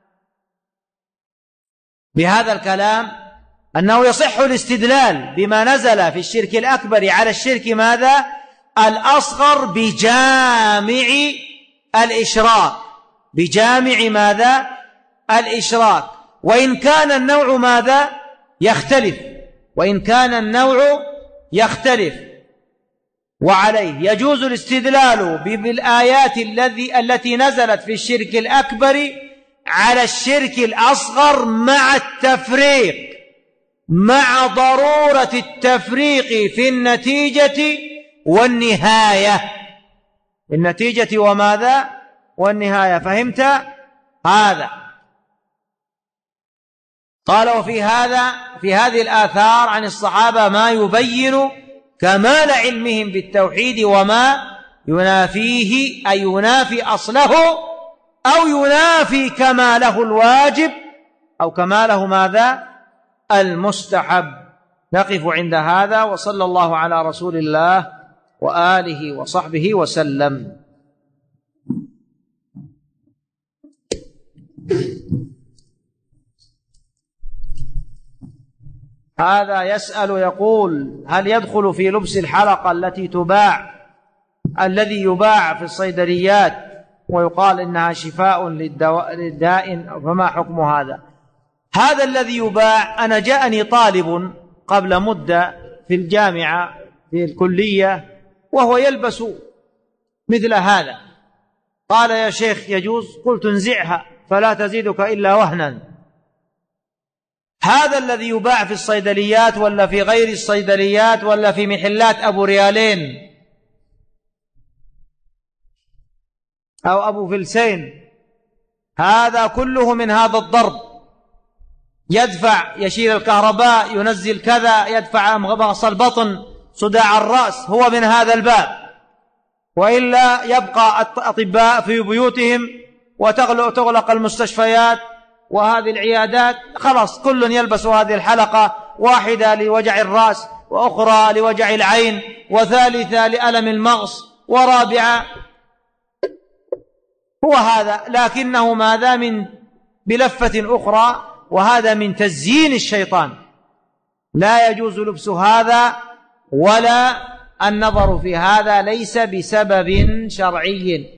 بهذا الكلام أنه يصح الاستدلال بما نزل في الشرك الأكبر على الشرك ماذا؟ الأصغر بجامع الإشراك، بجامع ماذا؟ الإشراك، وإن كان النوع ماذا؟ يختلف، وإن كان النوع يختلف. وعليه يجوز الاستدلال بالآيات التي نزلت في الشرك الأكبر على الشرك الأصغر مع التفريق، مع ضرورة التفريق في النتيجة والنهاية، النتيجة وماذا؟ والنهاية. فهمت هذا؟ قال: وفي هذه الآثار عن الصحابة ما يبين كمال علمهم بالتوحيد وما ينافيه، أي ينافي أصله أو ينافي كماله الواجب أو كماله ماذا؟ المستحب. نقف عند هذا، وصلى الله على رسول الله وآله وصحبه وسلم. هذا يسأل يقول: هل يدخل في لبس الحلقة الذي يباع في الصيدليات ويقال إنها شفاء للداء، فما حكم هذا؟ هذا الذي يباع، أنا جاءني طالب قبل مدة في الجامعة في الكلية وهو يلبس مثل هذا، قال: يا شيخ يجوز؟ قلت: انزعها فلا تزيدك إلا وهنا. هذا الذي يباع في الصيدليات ولا في غير الصيدليات ولا في محلات أبو ريالين أو أبو فلسين، هذا كله من هذا الضرب، يدفع، يشيل الكهرباء، ينزل كذا، يدفع مغص البطن، صداع الرأس، هو من هذا الباب. وإلا يبقى الأطباء في بيوتهم وتغلق المستشفيات وهذه العيادات، خلاص كل يلبس هذه الحلقة، واحدة لوجع الرأس، وأخرى لوجع العين، وثالثة لألم المغص، ورابعة. هو هذا، لكنه ماذا؟ من بلفة أخرى، وهذا من تزيين الشيطان. لا يجوز لبس هذا، ولا النظر في هذا، ليس بسبب شرعي.